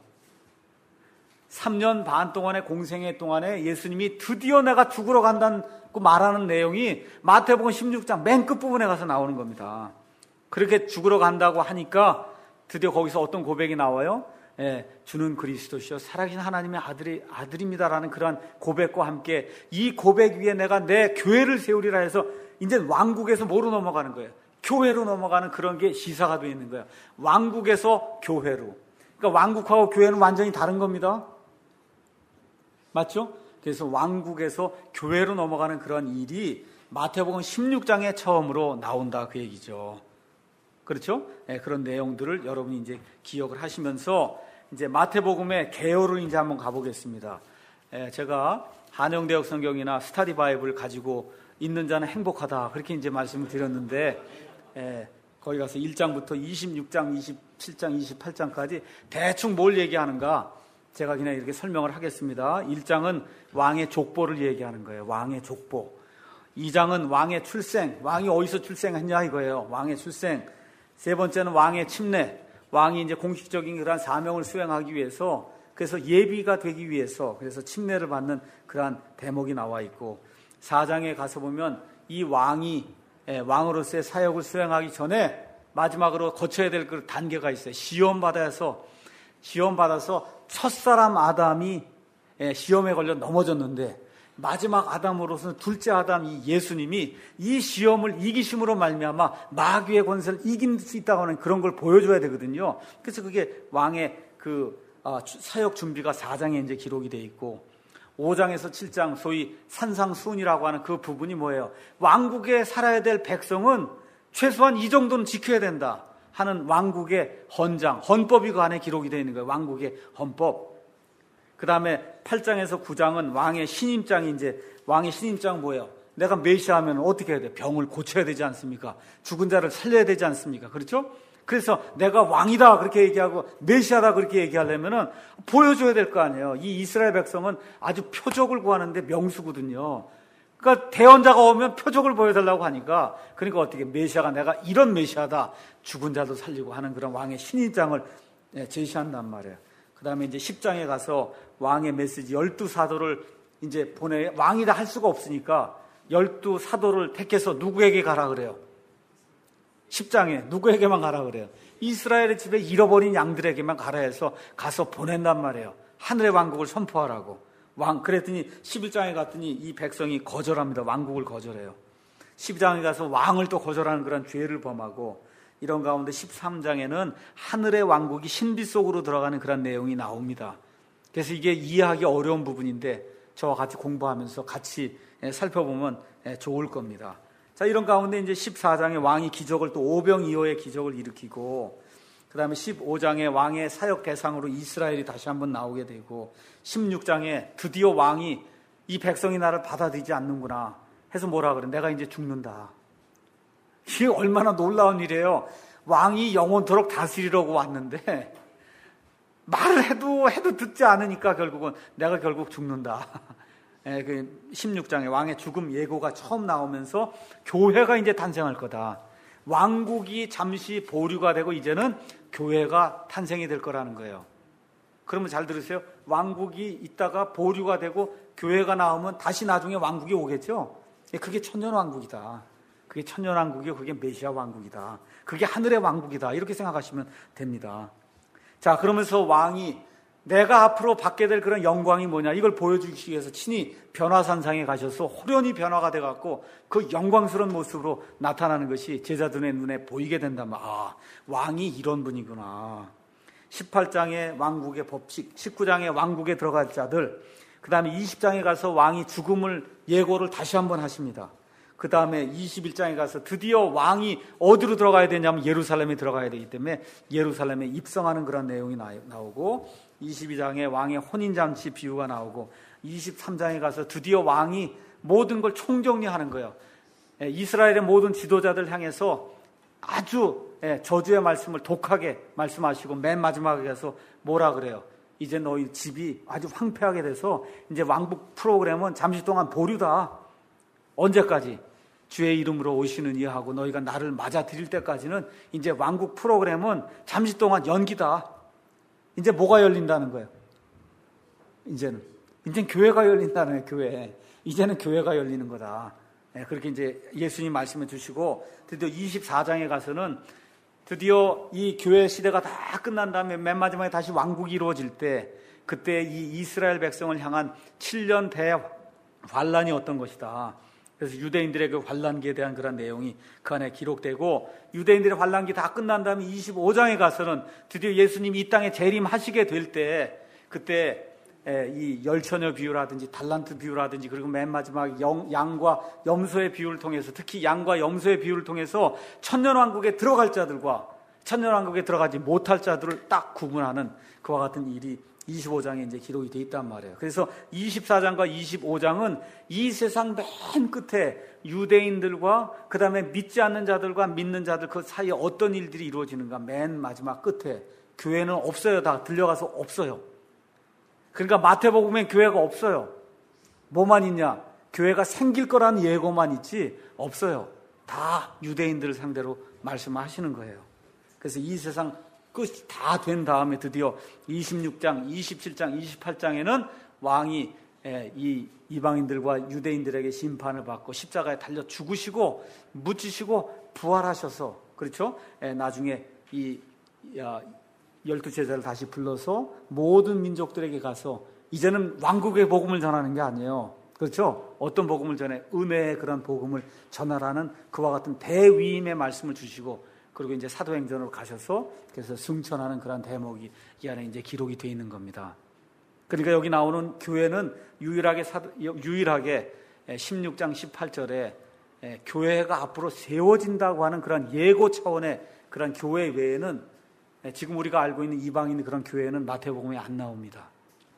3년 반 동안의 공생애 동안에 예수님이 드디어 내가 죽으러 간다고 말하는 내용이 마태복음 16장 맨 끝부분에 가서 나오는 겁니다. 그렇게 죽으러 간다고 하니까 드디어 거기서 어떤 고백이 나와요? 주는 그리스도시요 살아계신 하나님의 아들입니다라는 그러한 고백과 함께 이 고백 위에 내가 내 교회를 세우리라 해서 이제 왕국에서 뭐로 넘어가는 거예요? 교회로 넘어가는 그런 게 시사가 되어 있는 거예요. 왕국에서 교회로. 그러니까 왕국하고 교회는 완전히 다른 겁니다. 맞죠? 그래서 왕국에서 교회로 넘어가는 그런 일이 마태복음 16장에 처음으로 나온다 그 얘기죠. 그렇죠? 그런 내용들을 여러분이 이제 기억을 하시면서 이제 마태복음의 개요를 이제 한번 가보겠습니다. 제가 한영대역 성경이나 스타디 바이블 가지고 있는 자는 행복하다 그렇게 이제 말씀을 드렸는데, 거기 가서 1장부터 26장, 27장, 28장까지 대충 뭘 얘기하는가 제가 그냥 이렇게 설명을 하겠습니다. 1장은 왕의 족보를 얘기하는 거예요. 왕의 족보. 2장은 왕의 출생, 왕이 어디서 출생했냐 이거예요. 왕의 출생. 세 번째는 왕의 침례. 왕이 이제 공식적인 그러한 사명을 수행하기 위해서, 그래서 예비가 되기 위해서, 그래서 침례를 받는 그러한 대목이 나와 있고, 4장에 가서 보면 이 왕이 왕으로서의 사역을 수행하기 전에 마지막으로 거쳐야 될 그 단계가 있어요. 시험받아서 첫사람 아담이 시험에 걸려 넘어졌는데 마지막 아담으로서는 둘째 아담 이 예수님이 이 시험을 이기심으로 말미암아 마귀의 권세를 이길 수 있다고 하는 그런 걸 보여줘야 되거든요. 그래서 그게 왕의 사역 준비가 4장에 이제 기록이 돼 있고 5장에서 7장 소위 산상수훈이라고 하는 그 부분이 뭐예요? 왕국에 살아야 될 백성은 최소한 이 정도는 지켜야 된다 하는 왕국의 헌법이 그 안에 기록이 되어 있는 거예요. 왕국의 헌법. 그 다음에 8장에서 9장은 왕의 신임장이 왕의 신임장 뭐예요? 내가 메시아하면 어떻게 해야 돼? 병을 고쳐야 되지 않습니까? 죽은 자를 살려야 되지 않습니까? 그렇죠? 그래서 내가 왕이다 그렇게 얘기하고 메시아다 그렇게 얘기하려면은 보여줘야 될 거 아니에요. 이 이스라엘 백성은 아주 표적을 구하는데 명수거든요. 그러니까 대언자가 오면 표적을 보여달라고 하니까 그러니까 어떻게 메시아가 내가 이런 메시아다 죽은 자도 살리고 하는 그런 왕의 신임장을 제시한단 말이에요. 그 다음에 이제 10장에 가서 왕의 메시지 12사도를 이제 왕이다 할 수가 없으니까 12사도를 택해서 누구에게 가라 그래요? 10장에 누구에게만 가라 그래요? 이스라엘의 집에 잃어버린 양들에게만 가라 해서 가서 보낸단 말이에요. 하늘의 왕국을 선포하라고. 그랬더니 11장에 갔더니 이 백성이 거절합니다. 왕국을 거절해요. 12장에 가서 왕을 또 거절하는 그런 죄를 범하고 이런 가운데 13장에는 하늘의 왕국이 신비 속으로 들어가는 그런 내용이 나옵니다. 그래서 이게 이해하기 어려운 부분인데 저와 같이 공부하면서 같이 살펴보면 좋을 겁니다. 자, 이런 가운데 이제 14장에 왕이 기적을 또 오병이어의 기적을 일으키고 그 다음에 15장에 왕의 사역 대상으로 이스라엘이 다시 한번 나오게 되고 16장에 드디어 왕이 이 백성이 나를 받아들이지 않는구나 해서 뭐라 그래? 내가 이제 죽는다. 이게 얼마나 놀라운 일이에요. 왕이 영원토록 다스리려고 왔는데 말을 해도 듣지 않으니까 결국은 내가 결국 죽는다. 그 16장에 왕의 죽음 예고가 처음 나오면서 교회가 이제 탄생할 거다. 왕국이 잠시 보류가 되고 이제는 교회가 탄생이 될 거라는 거예요. 그러면 잘 들으세요. 왕국이 있다가 보류가 되고 교회가 나오면 다시 나중에 왕국이 오겠죠. 그게 천년왕국이다. 그게 천년왕국이고 그게 메시아 왕국이다. 그게 하늘의 왕국이다. 이렇게 생각하시면 됩니다. 자, 그러면서 왕이 내가 앞으로 받게 될 그런 영광이 뭐냐 이걸 보여주기 위해서 친히 변화산상에 가셔서 호련히 변화가 돼갖고 그 영광스러운 모습으로 나타나는 것이 제자들의 눈에 보이게 된다면 왕이 이런 분이구나. 18장의 왕국의 법칙, 19장의 왕국에 들어갈 자들, 그 다음에 20장에 가서 왕이 죽음을 예고를 다시 한번 하십니다. 그 다음에 21장에 가서 드디어 왕이 어디로 들어가야 되냐면 예루살렘에 들어가야 되기 때문에 예루살렘에 입성하는 그런 내용이 나오고 22장에 왕의 혼인잔치 비유가 나오고 23장에 가서 드디어 왕이 모든 걸 총정리하는 거예요. 이스라엘의 모든 지도자들 향해서 아주 저주의 말씀을 독하게 말씀하시고 맨 마지막에 가서 뭐라 그래요? 이제 너희 집이 아주 황폐하게 돼서 이제 왕국 프로그램은 잠시 동안 보류다. 언제까지? 주의 이름으로 오시는 이하고 너희가 나를 맞아 드릴 때까지는 이제 왕국 프로그램은 잠시 동안 연기다. 이제 뭐가 열린다는 거예요? 이제는 교회가 열린다는 거예요. 교회. 이제는 교회가 열리는 거다. 그렇게 이제 예수님 말씀해 주시고 드디어 24장에 가서는 드디어 이 교회 시대가 다 끝난 다음에 맨 마지막에 다시 왕국이 이루어질 때 그때 이 이스라엘 백성을 향한 7년 대환란이 어떤 것이다. 그래서 유대인들의 그 환란기에 대한 그런 내용이 그 안에 기록되고 유대인들의 환란기 다 끝난 다음에 25장에 가서는 드디어 예수님이 이 땅에 재림하시게 될 때 그때 이 열처녀 비유라든지 달란트 비유라든지 그리고 맨 마지막 양과 염소의 비유를 통해서 특히 양과 염소의 비유를 통해서 천년왕국에 들어갈 자들과 천년왕국에 들어가지 못할 자들을 딱 구분하는 그와 같은 일이 25장에 이제 기록이 돼 있단 말이에요. 그래서 24장과 25장은 이 세상 맨 끝에 유대인들과 그 다음에 믿지 않는 자들과 믿는 자들 그 사이에 어떤 일들이 이루어지는가 맨 마지막 끝에 교회는 없어요. 다 들려가서 없어요. 그러니까 마태복음엔 교회가 없어요. 뭐만 있냐? 교회가 생길 거라는 예고만 있지 없어요. 다 유대인들을 상대로 말씀하시는 거예요. 그래서 이 세상 끝이 다 된 다음에 드디어 26장, 27장, 28장에는 왕이 이 이방인들과 유대인들에게 심판을 받고 십자가에 달려 죽으시고 묻히시고 부활하셔서 그렇죠? 나중에 이 12제자를 다시 불러서 모든 민족들에게 가서 이제는 왕국의 복음을 전하는 게 아니에요. 그렇죠? 어떤 복음을 전해? 은혜의 그런 복음을 전하라는 그와 같은 대위임의 말씀을 주시고, 그리고 이제 사도행전으로 가셔서 그래서 승천하는 그런 대목이 이 안에 이제 기록이 되어 있는 겁니다. 그러니까 여기 나오는 교회는 유일하게 16장 18절에 교회가 앞으로 세워진다고 하는 그런 예고 차원의 그런 교회 외에는 지금 우리가 알고 있는 이방인 그런 교회는 마태복음에 안 나옵니다.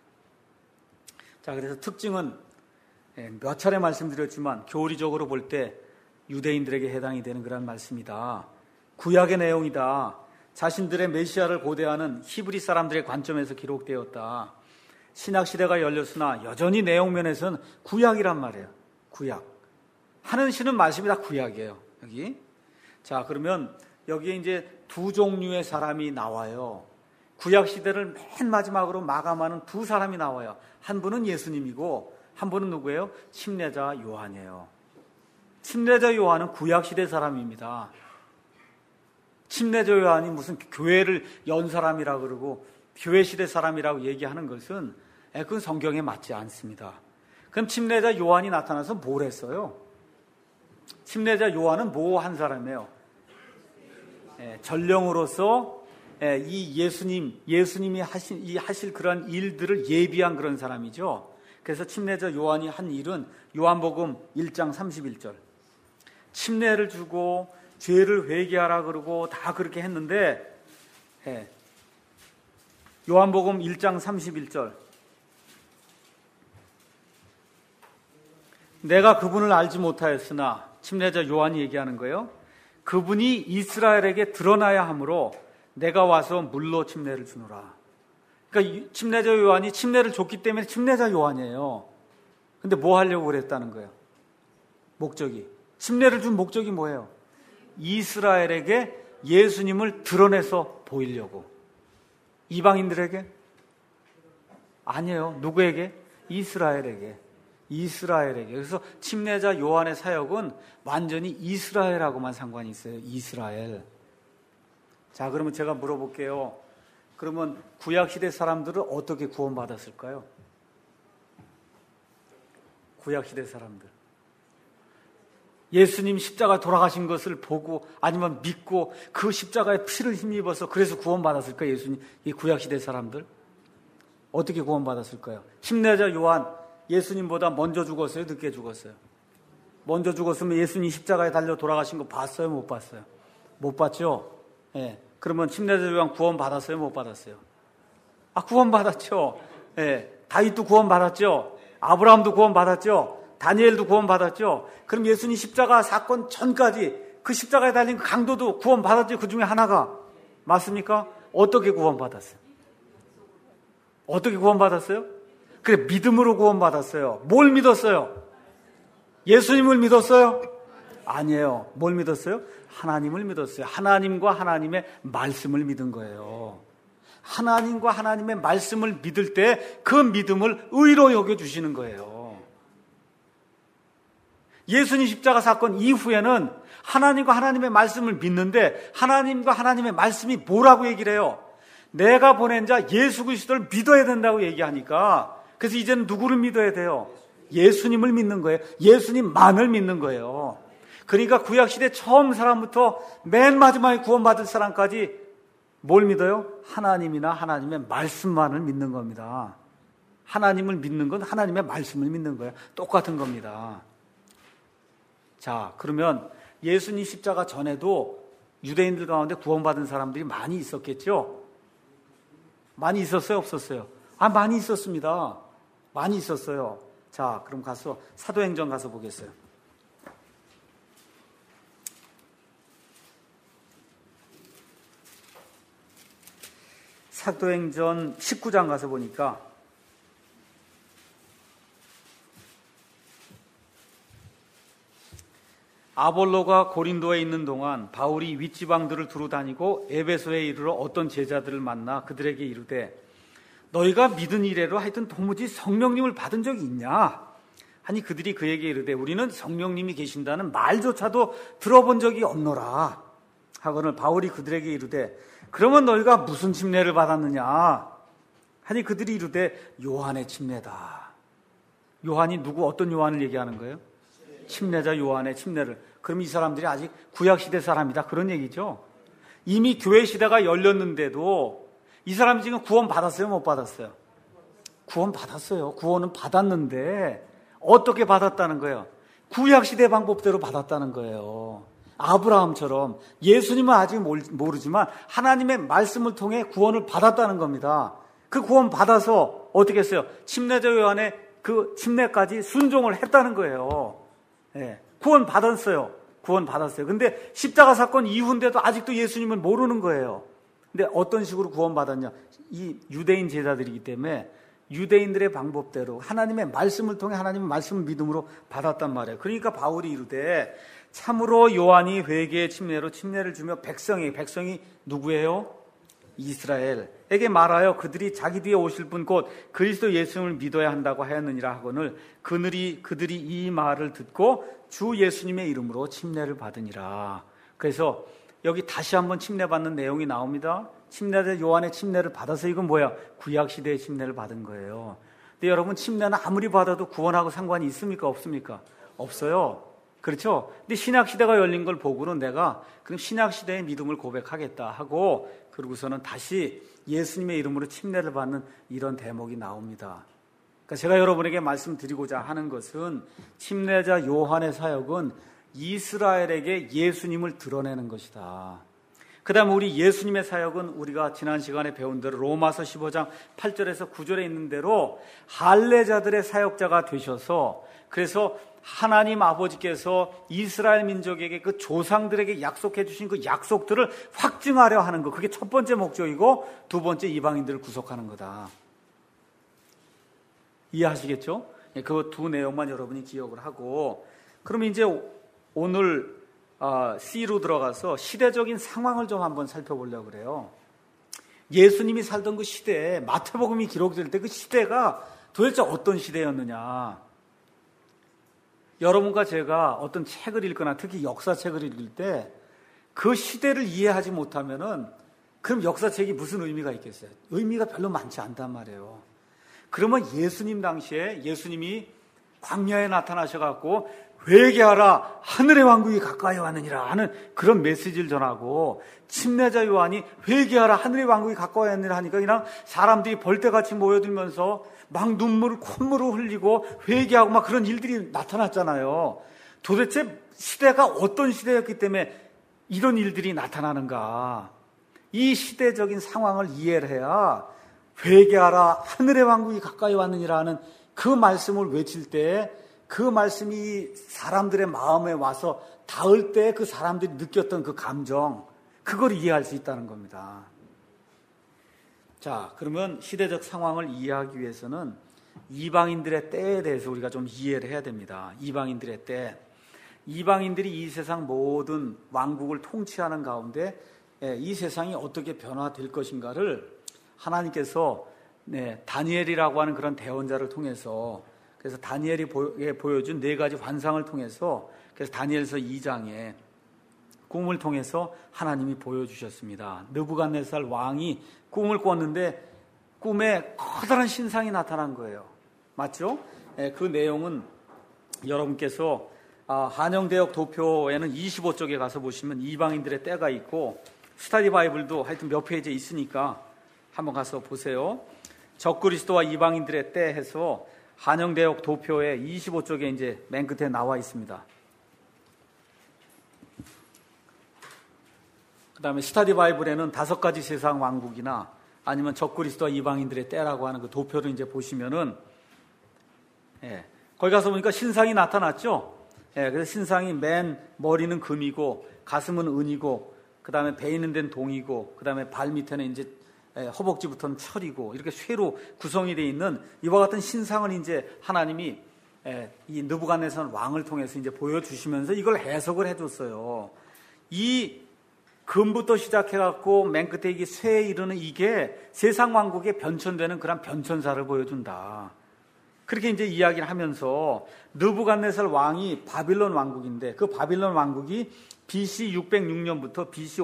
자, 그래서 특징은 몇 차례 말씀드렸지만 교리적으로 볼 때 유대인들에게 해당이 되는 그런 말씀이다. 구약의 내용이다. 자신들의 메시아를 고대하는 히브리 사람들의 관점에서 기록되었다. 신약시대가 열렸으나 여전히 내용면에서는 구약이란 말이에요. 구약. 하는 시는 말씀이 다 구약이에요. 여기. 자, 그러면 여기에 이제 두 종류의 사람이 나와요. 구약시대를 맨 마지막으로 마감하는 두 사람이 나와요. 한 분은 예수님이고 한 분은 누구예요? 침례자 요한이에요. 침례자 요한은 구약시대 사람입니다. 침례자 요한이 무슨 교회를 연 사람이라고 그러고 교회시대 사람이라고 얘기하는 것은 그건 성경에 맞지 않습니다. 그럼 침례자 요한이 나타나서 뭘 했어요? 침례자 요한은 뭐 한 사람이에요? 전령으로서 이 예수님이 하실 그런 일들을 예비한 그런 사람이죠. 그래서 침례자 요한이 한 일은 요한복음 1장 31절. 침례를 주고 죄를 회개하라 그러고 다 그렇게 했는데, 요한복음 1장 31절. 내가 그분을 알지 못하였으나, 침례자 요한이 얘기하는 거예요. 그분이 이스라엘에게 드러나야 하므로 내가 와서 물로 침례를 주노라. 그러니까 침례자 요한이 침례를 줬기 때문에 침례자 요한이에요. 근데 뭐 하려고 그랬다는 거예요? 목적이. 침례를 준 목적이 뭐예요? 이스라엘에게 예수님을 드러내서 보이려고. 이방인들에게? 아니에요. 누구에게? 이스라엘에게. 그래서 침례자 요한의 사역은 완전히 이스라엘하고만 상관이 있어요. 이스라엘. 자, 그러면 제가 물어볼게요. 그러면 구약시대 사람들은 어떻게 구원받았을까요? 구약시대 사람들. 예수님 십자가 돌아가신 것을 보고 아니면 믿고 그 십자가에 피를 힘입어서 그래서 구원받았을까요? 예수님, 이 구약시대 사람들? 어떻게 구원받았을까요? 침례자 요한, 예수님보다 먼저 죽었어요? 늦게 죽었어요? 먼저 죽었으면 예수님 십자가에 달려 돌아가신 거 봤어요? 못 봤어요? 못 봤죠? 예. 그러면 침례자 요한 구원받았어요? 못 받았어요? 구원받았죠. 예. 다윗도 구원받았죠. 아브라함도 구원받았죠. 다니엘도 구원받았죠. 그럼 예수님 십자가 사건 전까지 그 십자가에 달린 강도도 구원받았죠. 그 중에 하나가. 맞습니까? 어떻게 구원받았어요? 어떻게 구원받았어요? 그래, 믿음으로 구원받았어요. 뭘 믿었어요? 예수님을 믿었어요? 아니에요. 뭘 믿었어요? 하나님을 믿었어요. 하나님과 하나님의 말씀을 믿은 거예요. 하나님과 하나님의 말씀을 믿을 때 그 믿음을 의로 여겨주시는 거예요. 예수님 십자가 사건 이후에는 하나님과 하나님의 말씀을 믿는데 하나님과 하나님의 말씀이 뭐라고 얘기를 해요? 내가 보낸 자 예수 그리스도를 믿어야 된다고 얘기하니까 그래서 이제는 누구를 믿어야 돼요? 예수님을 믿는 거예요. 예수님만을 믿는 거예요. 그러니까 구약시대 처음 사람부터 맨 마지막에 구원받을 사람까지 뭘 믿어요? 하나님이나 하나님의 말씀만을 믿는 겁니다. 하나님을 믿는 건 하나님의 말씀을 믿는 거예요. 똑같은 겁니다. 자, 그러면 예수님 십자가 전에도 유대인들 가운데 구원받은 사람들이 많이 있었겠죠? 많이 있었어요? 없었어요? 많이 있었습니다. 많이 있었어요. 자, 그럼 가서 사도행전 가서 보겠어요. 사도행전 19장 가서 보니까 아볼로가 고린도에 있는 동안 바울이 윗지방들을 두루 다니고 에베소에 이르러 어떤 제자들을 만나 그들에게 이르되 너희가 믿은 이래로 하여튼 도무지 성령님을 받은 적이 있냐? 하니 그들이 그에게 이르되 우리는 성령님이 계신다는 말조차도 들어본 적이 없노라. 하거늘 바울이 그들에게 이르되 그러면 너희가 무슨 침례를 받았느냐 하니 그들이 이르되 요한의 침례다. 요한이 누구 어떤 요한을 얘기하는 거예요? 침례자 요한의 침례를. 그럼 이 사람들이 아직 구약시대 사람이다 그런 얘기죠. 이미 교회 시대가 열렸는데도 이 사람이 지금 구원 받았어요 못 받았어요? 구원 받았어요. 구원은 받았는데 어떻게 받았다는 거예요? 구약시대 방법대로 받았다는 거예요. 아브라함처럼. 예수님은 아직 모르지만 하나님의 말씀을 통해 구원을 받았다는 겁니다. 그 구원 받아서 어떻게 했어요? 침례자 요한의 그 침례까지 순종을 했다는 거예요. 예, 구원 받았어요. 구원 받았어요. 근데 십자가 사건 이후인데도 아직도 예수님을 모르는 거예요. 근데 어떤 식으로 구원 받았냐? 이 유대인 제자들이기 때문에 유대인들의 방법대로 하나님의 말씀을 통해 하나님의 말씀을 믿음으로 받았단 말이에요. 그러니까 바울이 이르되 참으로 요한이 회개의 침례로 침례를 주며 백성이 누구예요? 이스라엘에게 말하여 그들이 자기 뒤에 오실 분 곧 그리스도 예수님을 믿어야 한다고 하였느니라 하거늘 그들이 이 말을 듣고 주 예수님의 이름으로 침례를 받으니라. 그래서 여기 다시 한번 침례받는 내용이 나옵니다. 침례자 요한의 침례를 받아서 이건 뭐야? 구약시대의 침례를 받은 거예요. 근데 여러분 침례는 아무리 받아도 구원하고 상관이 있습니까? 없습니까? 없어요. 그렇죠? 근데 신약시대가 열린 걸 보고는 내가 그럼 신약시대의 믿음을 고백하겠다 하고 그러고서는 다시 예수님의 이름으로 침례를 받는 이런 대목이 나옵니다. 그러니까 제가 여러분에게 말씀드리고자 하는 것은 침례자 요한의 사역은 이스라엘에게 예수님을 드러내는 것이다. 그 다음 우리 예수님의 사역은 우리가 지난 시간에 배운 대로 로마서 15장 8절에서 9절에 있는 대로 할례자들의 사역자가 되셔서 그래서 하나님 아버지께서 이스라엘 민족에게 그 조상들에게 약속해 주신 그 약속들을 확증하려 하는 것. 그게 첫 번째 목적이고 두 번째 이방인들을 구속하는 거다. 이해하시겠죠? 그 두 내용만 여러분이 기억을 하고 그러면 이제 오늘 C로 들어가서 시대적인 상황을 좀 한번 살펴보려고 그래요. 예수님이 살던 그 시대에 마태복음이 기록될 때 그 시대가 도대체 어떤 시대였느냐. 여러분과 제가 어떤 책을 읽거나 특히 역사책을 읽을 때 그 시대를 이해하지 못하면은 그럼 역사책이 무슨 의미가 있겠어요? 의미가 별로 많지 않단 말이에요. 그러면 예수님 당시에 예수님이 광야에 나타나셔갖고 회개하라 하늘의 왕국이 가까이 왔느니라 하는 그런 메시지를 전하고 침례자 요한이 회개하라 하늘의 왕국이 가까이 왔느니라 하니까 그냥 사람들이 벌떼같이 모여들면서 막 콧물을 흘리고 회개하고 막 그런 일들이 나타났잖아요. 도대체 시대가 어떤 시대였기 때문에 이런 일들이 나타나는가. 이 시대적인 상황을 이해를 해야 회개하라 하늘의 왕국이 가까이 왔느니라 하는 그 말씀을 외칠 때 그 말씀이 사람들의 마음에 와서 닿을 때 그 사람들이 느꼈던 그 감정, 그걸 이해할 수 있다는 겁니다. 자, 그러면 시대적 상황을 이해하기 위해서는 이방인들의 때에 대해서 우리가 좀 이해를 해야 됩니다. 이방인들의 때. 이방인들이 이 세상 모든 왕국을 통치하는 가운데 이 세상이 어떻게 변화될 것인가를 하나님께서 다니엘이라고 하는 그런 대언자를 통해서 그래서 다니엘이 보여준 네 가지 환상을 통해서 그래서 다니엘서 2장에 꿈을 통해서 하나님이 보여주셨습니다. 느부갓네살 왕이 꿈을 꿨는데 꿈에 커다란 신상이 나타난 거예요. 맞죠? 그 내용은 여러분께서 한영대역 도표에는 25쪽에 가서 보시면 이방인들의 때가 있고 스터디 바이블도 하여튼 몇 페이지에 있으니까 한번 가서 보세요. 적그리스도와 이방인들의 때 해서 한영대역 도표에 25쪽에 이제 맨 끝에 나와 있습니다. 그 다음에 스터디 바이블에는 5가지 세상 왕국이나 아니면 적그리스도와 이방인들의 때라고 하는 그 도표를 이제 보시면은, 거기 가서 보니까 신상이 나타났죠? 그래서 신상이 맨 머리는 금이고, 가슴은 은이고, 그 다음에 배 있는 데는 동이고, 그 다음에 발 밑에는 이제 허벅지부터는 철이고, 이렇게 쇠로 구성이 되어 있는 이와 같은 신상을 이제 하나님이 이 느부갓네살 왕을 통해서 이제 보여주시면서 이걸 해석을 해줬어요. 이 금부터 시작해갖고 맨 끝에 이게 쇠에 이르는 이게 세상 왕국에 변천되는 그런 변천사를 보여준다. 그렇게 이제 이야기를 하면서 느부갓네살 왕이 바빌론 왕국인데 그 바빌론 왕국이 BC 606년부터 BC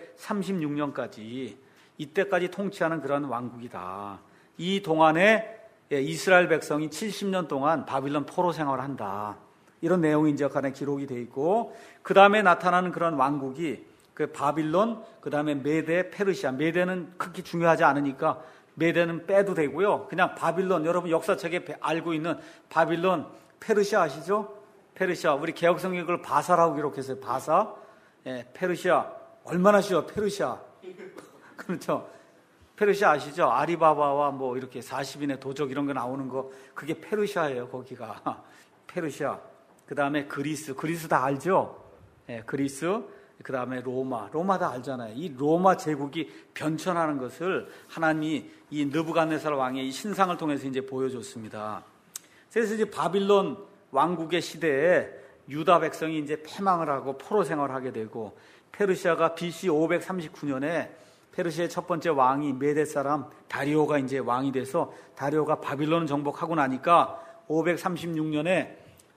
536년까지 이때까지 통치하는 그런 왕국이다. 이 동안에 이스라엘 백성이 70년 동안 바빌론 포로 생활을 한다. 이런 내용이 이제 간에 기록이 되어 있고, 그 다음에 나타나는 그런 왕국이 그 바빌론, 그 다음에 메데, 페르시아. 메데는 크게 중요하지 않으니까 메데는 빼도 되고요. 그냥 바빌론, 여러분 역사책에 알고 있는 바빌론, 페르시아 아시죠? 페르시아. 우리 개혁성경에 그걸 바사라고 기록했어요. 바사. 페르시아. 얼마나 쉬워, 페르시아. 그렇죠. 페르시아 아시죠? 아리바바와 뭐 이렇게 40인의 도적 이런 거 나오는 거, 그게 페르시아예요, 거기가. 페르시아. 그 다음에 그리스. 그리스 다 알죠? 그리스. 그 다음에 로마. 로마 다 알잖아요. 이 로마 제국이 변천하는 것을 하나님이 이 느부갓네살 왕의 이 신상을 통해서 이제 보여줬습니다. 그래서 이제 바빌론 왕국의 시대에 유다 백성이 이제 패망을 하고 포로 생활을 하게 되고, 페르시아가 BC 539년에 페르시아의 첫 번째 왕이 메데 사람 다리오가 이제 왕이 돼서, 다리오가 바빌론을 정복하고 나니까 536년에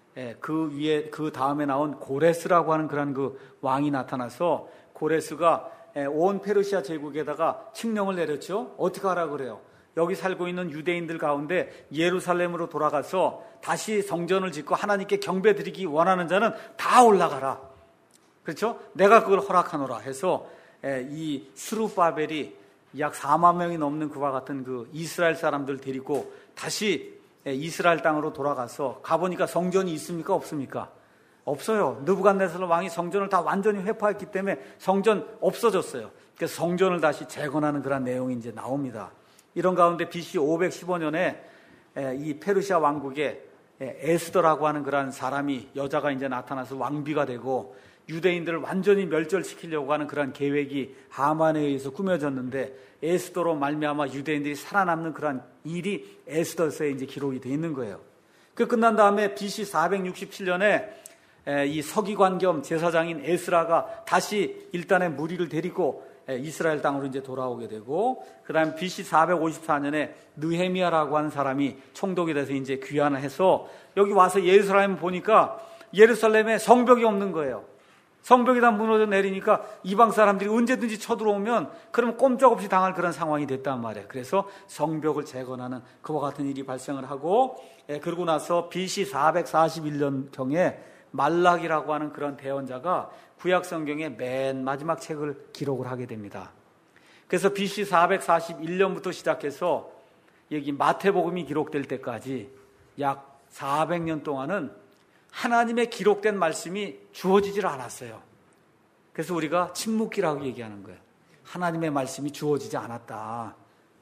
그 다음에 나온 고레스라고 하는 그런 그 왕이 나타나서, 고레스가 온 페르시아 제국에다가 칙령을 내렸죠. 어떻게 하라고 그래요? 여기 살고 있는 유대인들 가운데 예루살렘으로 돌아가서 다시 성전을 짓고 하나님께 경배 드리기 원하는 자는 다 올라가라. 그렇죠? 내가 그걸 허락하노라 해서 이 스룹바벨이 약 4만 명이 넘는 그와 같은 그 이스라엘 사람들 데리고 다시 이스라엘 땅으로 돌아가서 가보니까 성전이 있습니까? 없습니까? 없어요. 느부갓네살 왕이 성전을 다 완전히 회파했기 때문에 성전 없어졌어요. 그래서 성전을 다시 재건하는 그런 내용이 이제 나옵니다. 이런 가운데 BC 515년에 이 페르시아 왕국에 에스더라고 하는 그런 사람이, 여자가 이제 나타나서 왕비가 되고 유대인들을 완전히 멸절시키려고 하는 그런 계획이 하만에 의해서 꾸며졌는데, 에스더로 말미암아 유대인들이 살아남는 그런 일이 에스더서에 이제 기록이 되어 있는 거예요. 그 끝난 다음에 BC 467년에 이 서기관 겸 제사장인 에스라가 다시 일단의 무리를 데리고 이스라엘 땅으로 이제 돌아오게 되고, 그 다음에 BC 454년에 느헤미야라고 하는 사람이 총독이 돼서 이제 귀환을 해서 여기 와서 예루살렘 보니까 예루살렘에 성벽이 없는 거예요. 성벽이 다 무너져 내리니까 이방 사람들이 언제든지 쳐들어오면 그러면 꼼짝없이 당할 그런 상황이 됐단 말이에요. 그래서 성벽을 재건하는 그와 같은 일이 발생을 하고, 그러고 나서 BC 441년경에 말락이라고 하는 그런 대언자가 구약 성경의 맨 마지막 책을 기록을 하게 됩니다. 그래서 BC 441년부터 시작해서 여기 마태복음이 기록될 때까지 약 400년 동안은 하나님의 기록된 말씀이 주어지질 않았어요. 그래서 우리가 침묵기라고 얘기하는 거예요. 하나님의 말씀이 주어지지 않았다.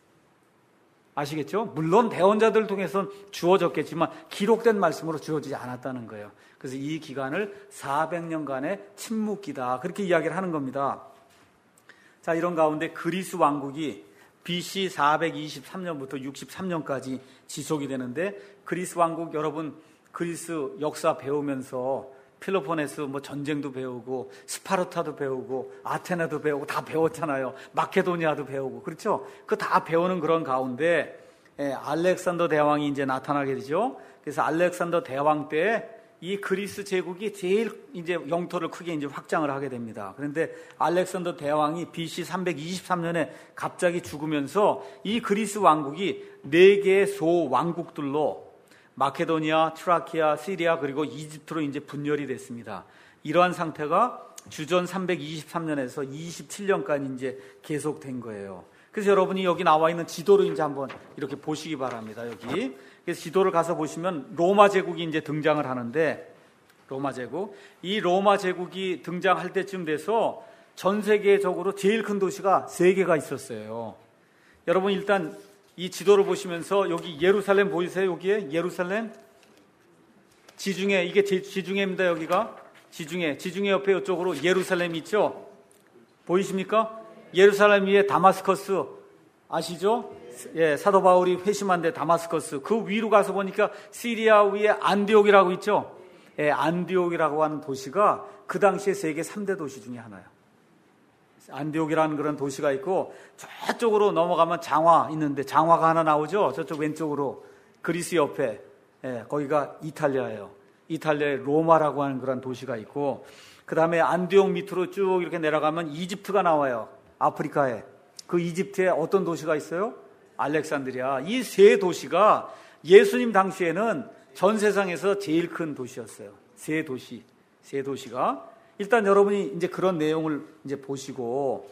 아시겠죠? 물론 대언자들을 통해서는 주어졌겠지만 기록된 말씀으로 주어지지 않았다는 거예요. 그래서 이 기간을 400년간의 침묵기다, 그렇게 이야기를 하는 겁니다. 자, 이런 가운데 그리스 왕국이 BC 423년부터 63년까지 지속이 되는데, 그리스 왕국, 여러분 그리스 역사 배우면서 펠로폰네스 뭐 전쟁도 배우고 스파르타도 배우고 아테네도 배우고 다 배웠잖아요. 마케도니아도 배우고, 그렇죠? 그 다 배우는 그런 가운데 알렉산더 대왕이 이제 나타나게 되죠. 그래서 알렉산더 대왕 때 이 그리스 제국이 제일 이제 영토를 크게 이제 확장을 하게 됩니다. 그런데 알렉산더 대왕이 BC 323년에 갑자기 죽으면서 이 그리스 왕국이 4개의 소 왕국들로 마케도니아, 트라키아, 시리아 그리고 이집트로 이제 분열이 됐습니다. 이러한 상태가 주전 323년에서 27년까지 이제 계속된 거예요. 그래서 여러분이 여기 나와 있는 지도를 이제 한번 이렇게 보시기 바랍니다. 여기. 그래서 지도를 가서 보시면 로마 제국이 이제 등장을 하는데, 로마 제국. 이 로마 제국이 등장할 때쯤 돼서 전 세계적으로 제일 큰 도시가 3개가 있었어요. 여러분 일단 이 지도를 보시면서 여기 예루살렘 보이세요? 여기에 예루살렘 지중해, 이게 지중해입니다. 여기가 지중해 옆에 이쪽으로 예루살렘이 있죠. 보이십니까? 예루살렘 위에 다마스커스 아시죠? 예, 사도 바울이 회심한 데 다마스커스, 그 위로 가서 보니까 시리아 위에 안디옥이라고 있죠. 예, 안디옥이라고 하는 도시가 그 당시에 세계 3대 도시 중에 하나예요. 안디옥이라는 그런 도시가 있고, 저쪽으로 넘어가면 장화 있는데, 장화가 하나 나오죠. 저쪽 왼쪽으로 그리스 옆에, 거기가 이탈리아예요. 이탈리아의 로마라고 하는 그런 도시가 있고, 그 다음에 안디옥 밑으로 쭉 이렇게 내려가면 이집트가 나와요. 아프리카에. 그 이집트에 어떤 도시가 있어요? 알렉산드리아. 이 세 도시가 예수님 당시에는 전 세상에서 제일 큰 도시였어요. 세 도시가. 일단 여러분이 이제 그런 내용을 이제 보시고,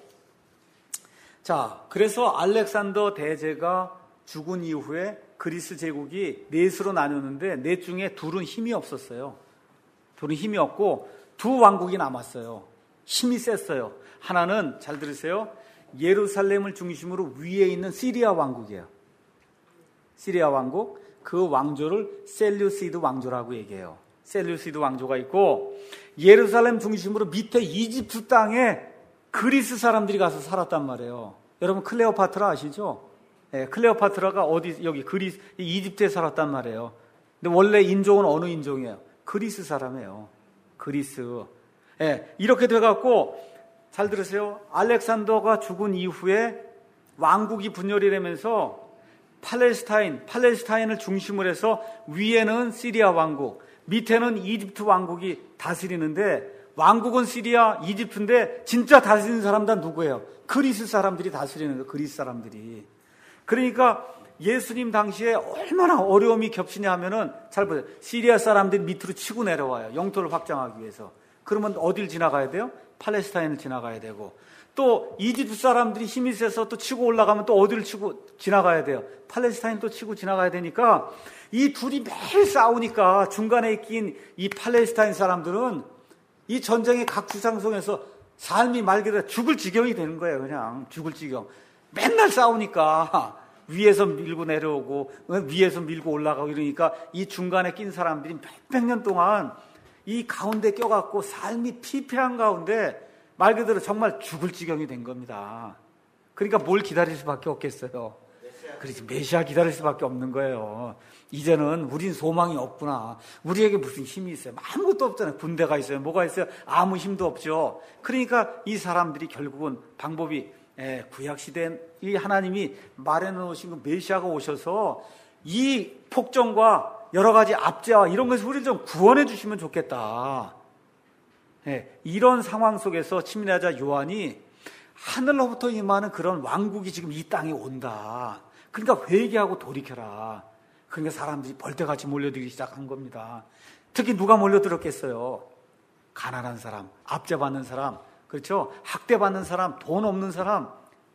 자, 그래서 알렉산더 대제가 죽은 이후에 그리스 제국이 넷으로 나뉘었는데 넷 중에 둘은 힘이 없었어요. 둘은 힘이 없고 두 왕국이 남았어요. 힘이 셌어요. 하나는, 잘 들으세요, 예루살렘을 중심으로 위에 있는 시리아 왕국이에요. 시리아 왕국. 그 왕조를 셀루시드 왕조라고 얘기해요. 셀루시드 왕조가 있고, 예루살렘 중심으로 밑에 이집트 땅에 그리스 사람들이 가서 살았단 말이에요. 여러분 클레오파트라 아시죠? 네, 클레오파트라가 어디, 여기 그리스, 이집트에 살았단 말이에요. 근데 원래 인종은 어느 인종이에요? 그리스 사람이에요. 그리스. 네, 이렇게 돼갖고, 잘 들으세요. 알렉산더가 죽은 이후에 왕국이 분열이 되면서 팔레스타인을 중심으로 해서 위에는 시리아 왕국, 밑에는 이집트 왕국이 다스리는데, 왕국은 시리아, 이집트인데 진짜 다스리는 사람 다 누구예요? 그리스 사람들이 다스리는 거예요. 그리스 사람들이. 그러니까 예수님 당시에 얼마나 어려움이 겹치냐 하면은, 잘 보세요. 시리아 사람들이 밑으로 치고 내려와요. 영토를 확장하기 위해서. 그러면 어딜 지나가야 돼요? 팔레스타인을 지나가야 되고, 또 이집트 사람들이 힘이 세서 또 치고 올라가면 또 어디를 치고 지나가야 돼요? 팔레스타인 또 치고 지나가야 되니까, 이 둘이 매일 싸우니까 중간에 낀 이 팔레스타인 사람들은 이 전쟁의 각주상송에서 삶이 말 그대로 죽을 지경이 되는 거예요. 그냥 죽을 지경. 맨날 싸우니까 위에서 밀고 내려오고 위에서 밀고 올라가고 이러니까 이 중간에 낀 사람들이 몇백 년 동안 이 가운데 껴갖고 삶이 피폐한 가운데 말 그대로 정말 죽을 지경이 된 겁니다. 그러니까 뭘 기다릴 수밖에 없겠어요. 그래서 메시아 기다릴 수밖에 없는 거예요. 이제는 우린 소망이 없구나. 우리에게 무슨 힘이 있어요? 아무것도 없잖아요. 군대가 있어요. 뭐가 있어요? 아무 힘도 없죠. 그러니까 이 사람들이 결국은 방법이, 구약시대에 이 하나님이 마련해 놓으신 그 메시아가 오셔서 이 폭정과 여러 가지 압제와 이런 것을 우리를 좀 구원해 주시면 좋겠다. 이런 상황 속에서 침례자 요한이 하늘로부터 임하는 그런 왕국이 지금 이 땅에 온다. 그러니까 회개하고 돌이켜라. 그러니까 사람들이 벌떼같이 몰려들기 시작한 겁니다. 특히 누가 몰려들었겠어요? 가난한 사람, 압제받는 사람, 그렇죠? 학대받는 사람, 돈 없는 사람,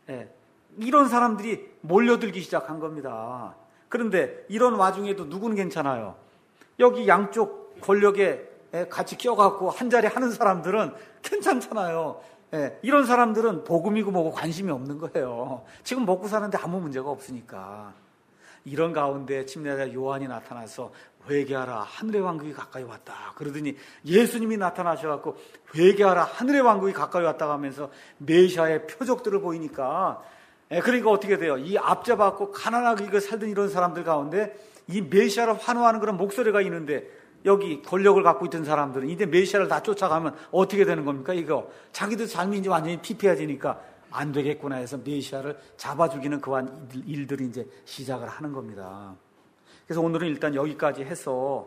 이런 사람들이 몰려들기 시작한 겁니다. 그런데 이런 와중에도 누구는 괜찮아요? 여기 양쪽 권력에 같이 껴갖고 한 자리 하는 사람들은 괜찮잖아요. 이런 사람들은 복음이고 뭐고 관심이 없는 거예요. 지금 먹고 사는데 아무 문제가 없으니까. 이런 가운데 침례자 요한이 나타나서 회개하라, 하늘의 왕국이 가까이 왔다. 그러더니 예수님이 나타나셔갖고 회개하라, 하늘의 왕국이 가까이 왔다고 하면서 메시아의 표적들을 보이니까, 그러니까 어떻게 돼요? 이 압제받고 가난하게 이거 살던 이런 사람들 가운데 이 메시아를 환호하는 그런 목소리가 있는데, 여기 권력을 갖고 있던 사람들은 이제 메시아를 다 쫓아가면 어떻게 되는 겁니까? 이거 자기들 삶이 이제 완전히 피폐해지니까 안 되겠구나 해서 메시아를 잡아 죽이는 그러한 일들이 이제 시작을 하는 겁니다. 그래서 오늘은 일단 여기까지 해서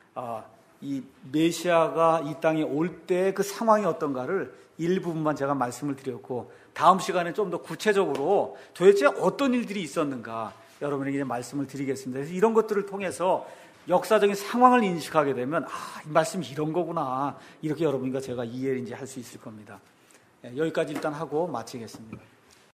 이 메시아가 이 땅에 올 때 그 상황이 어떤가를 일부분만 제가 말씀을 드렸고, 다음 시간에 좀 더 구체적으로 도대체 어떤 일들이 있었는가 여러분에게 말씀을 드리겠습니다. 그래서 이런 것들을 통해서 역사적인 상황을 인식하게 되면, 이 말씀이 이런 거구나, 이렇게 여러분과 제가 이해를 이제 할 수 있을 겁니다. 여기까지 일단 하고 마치겠습니다.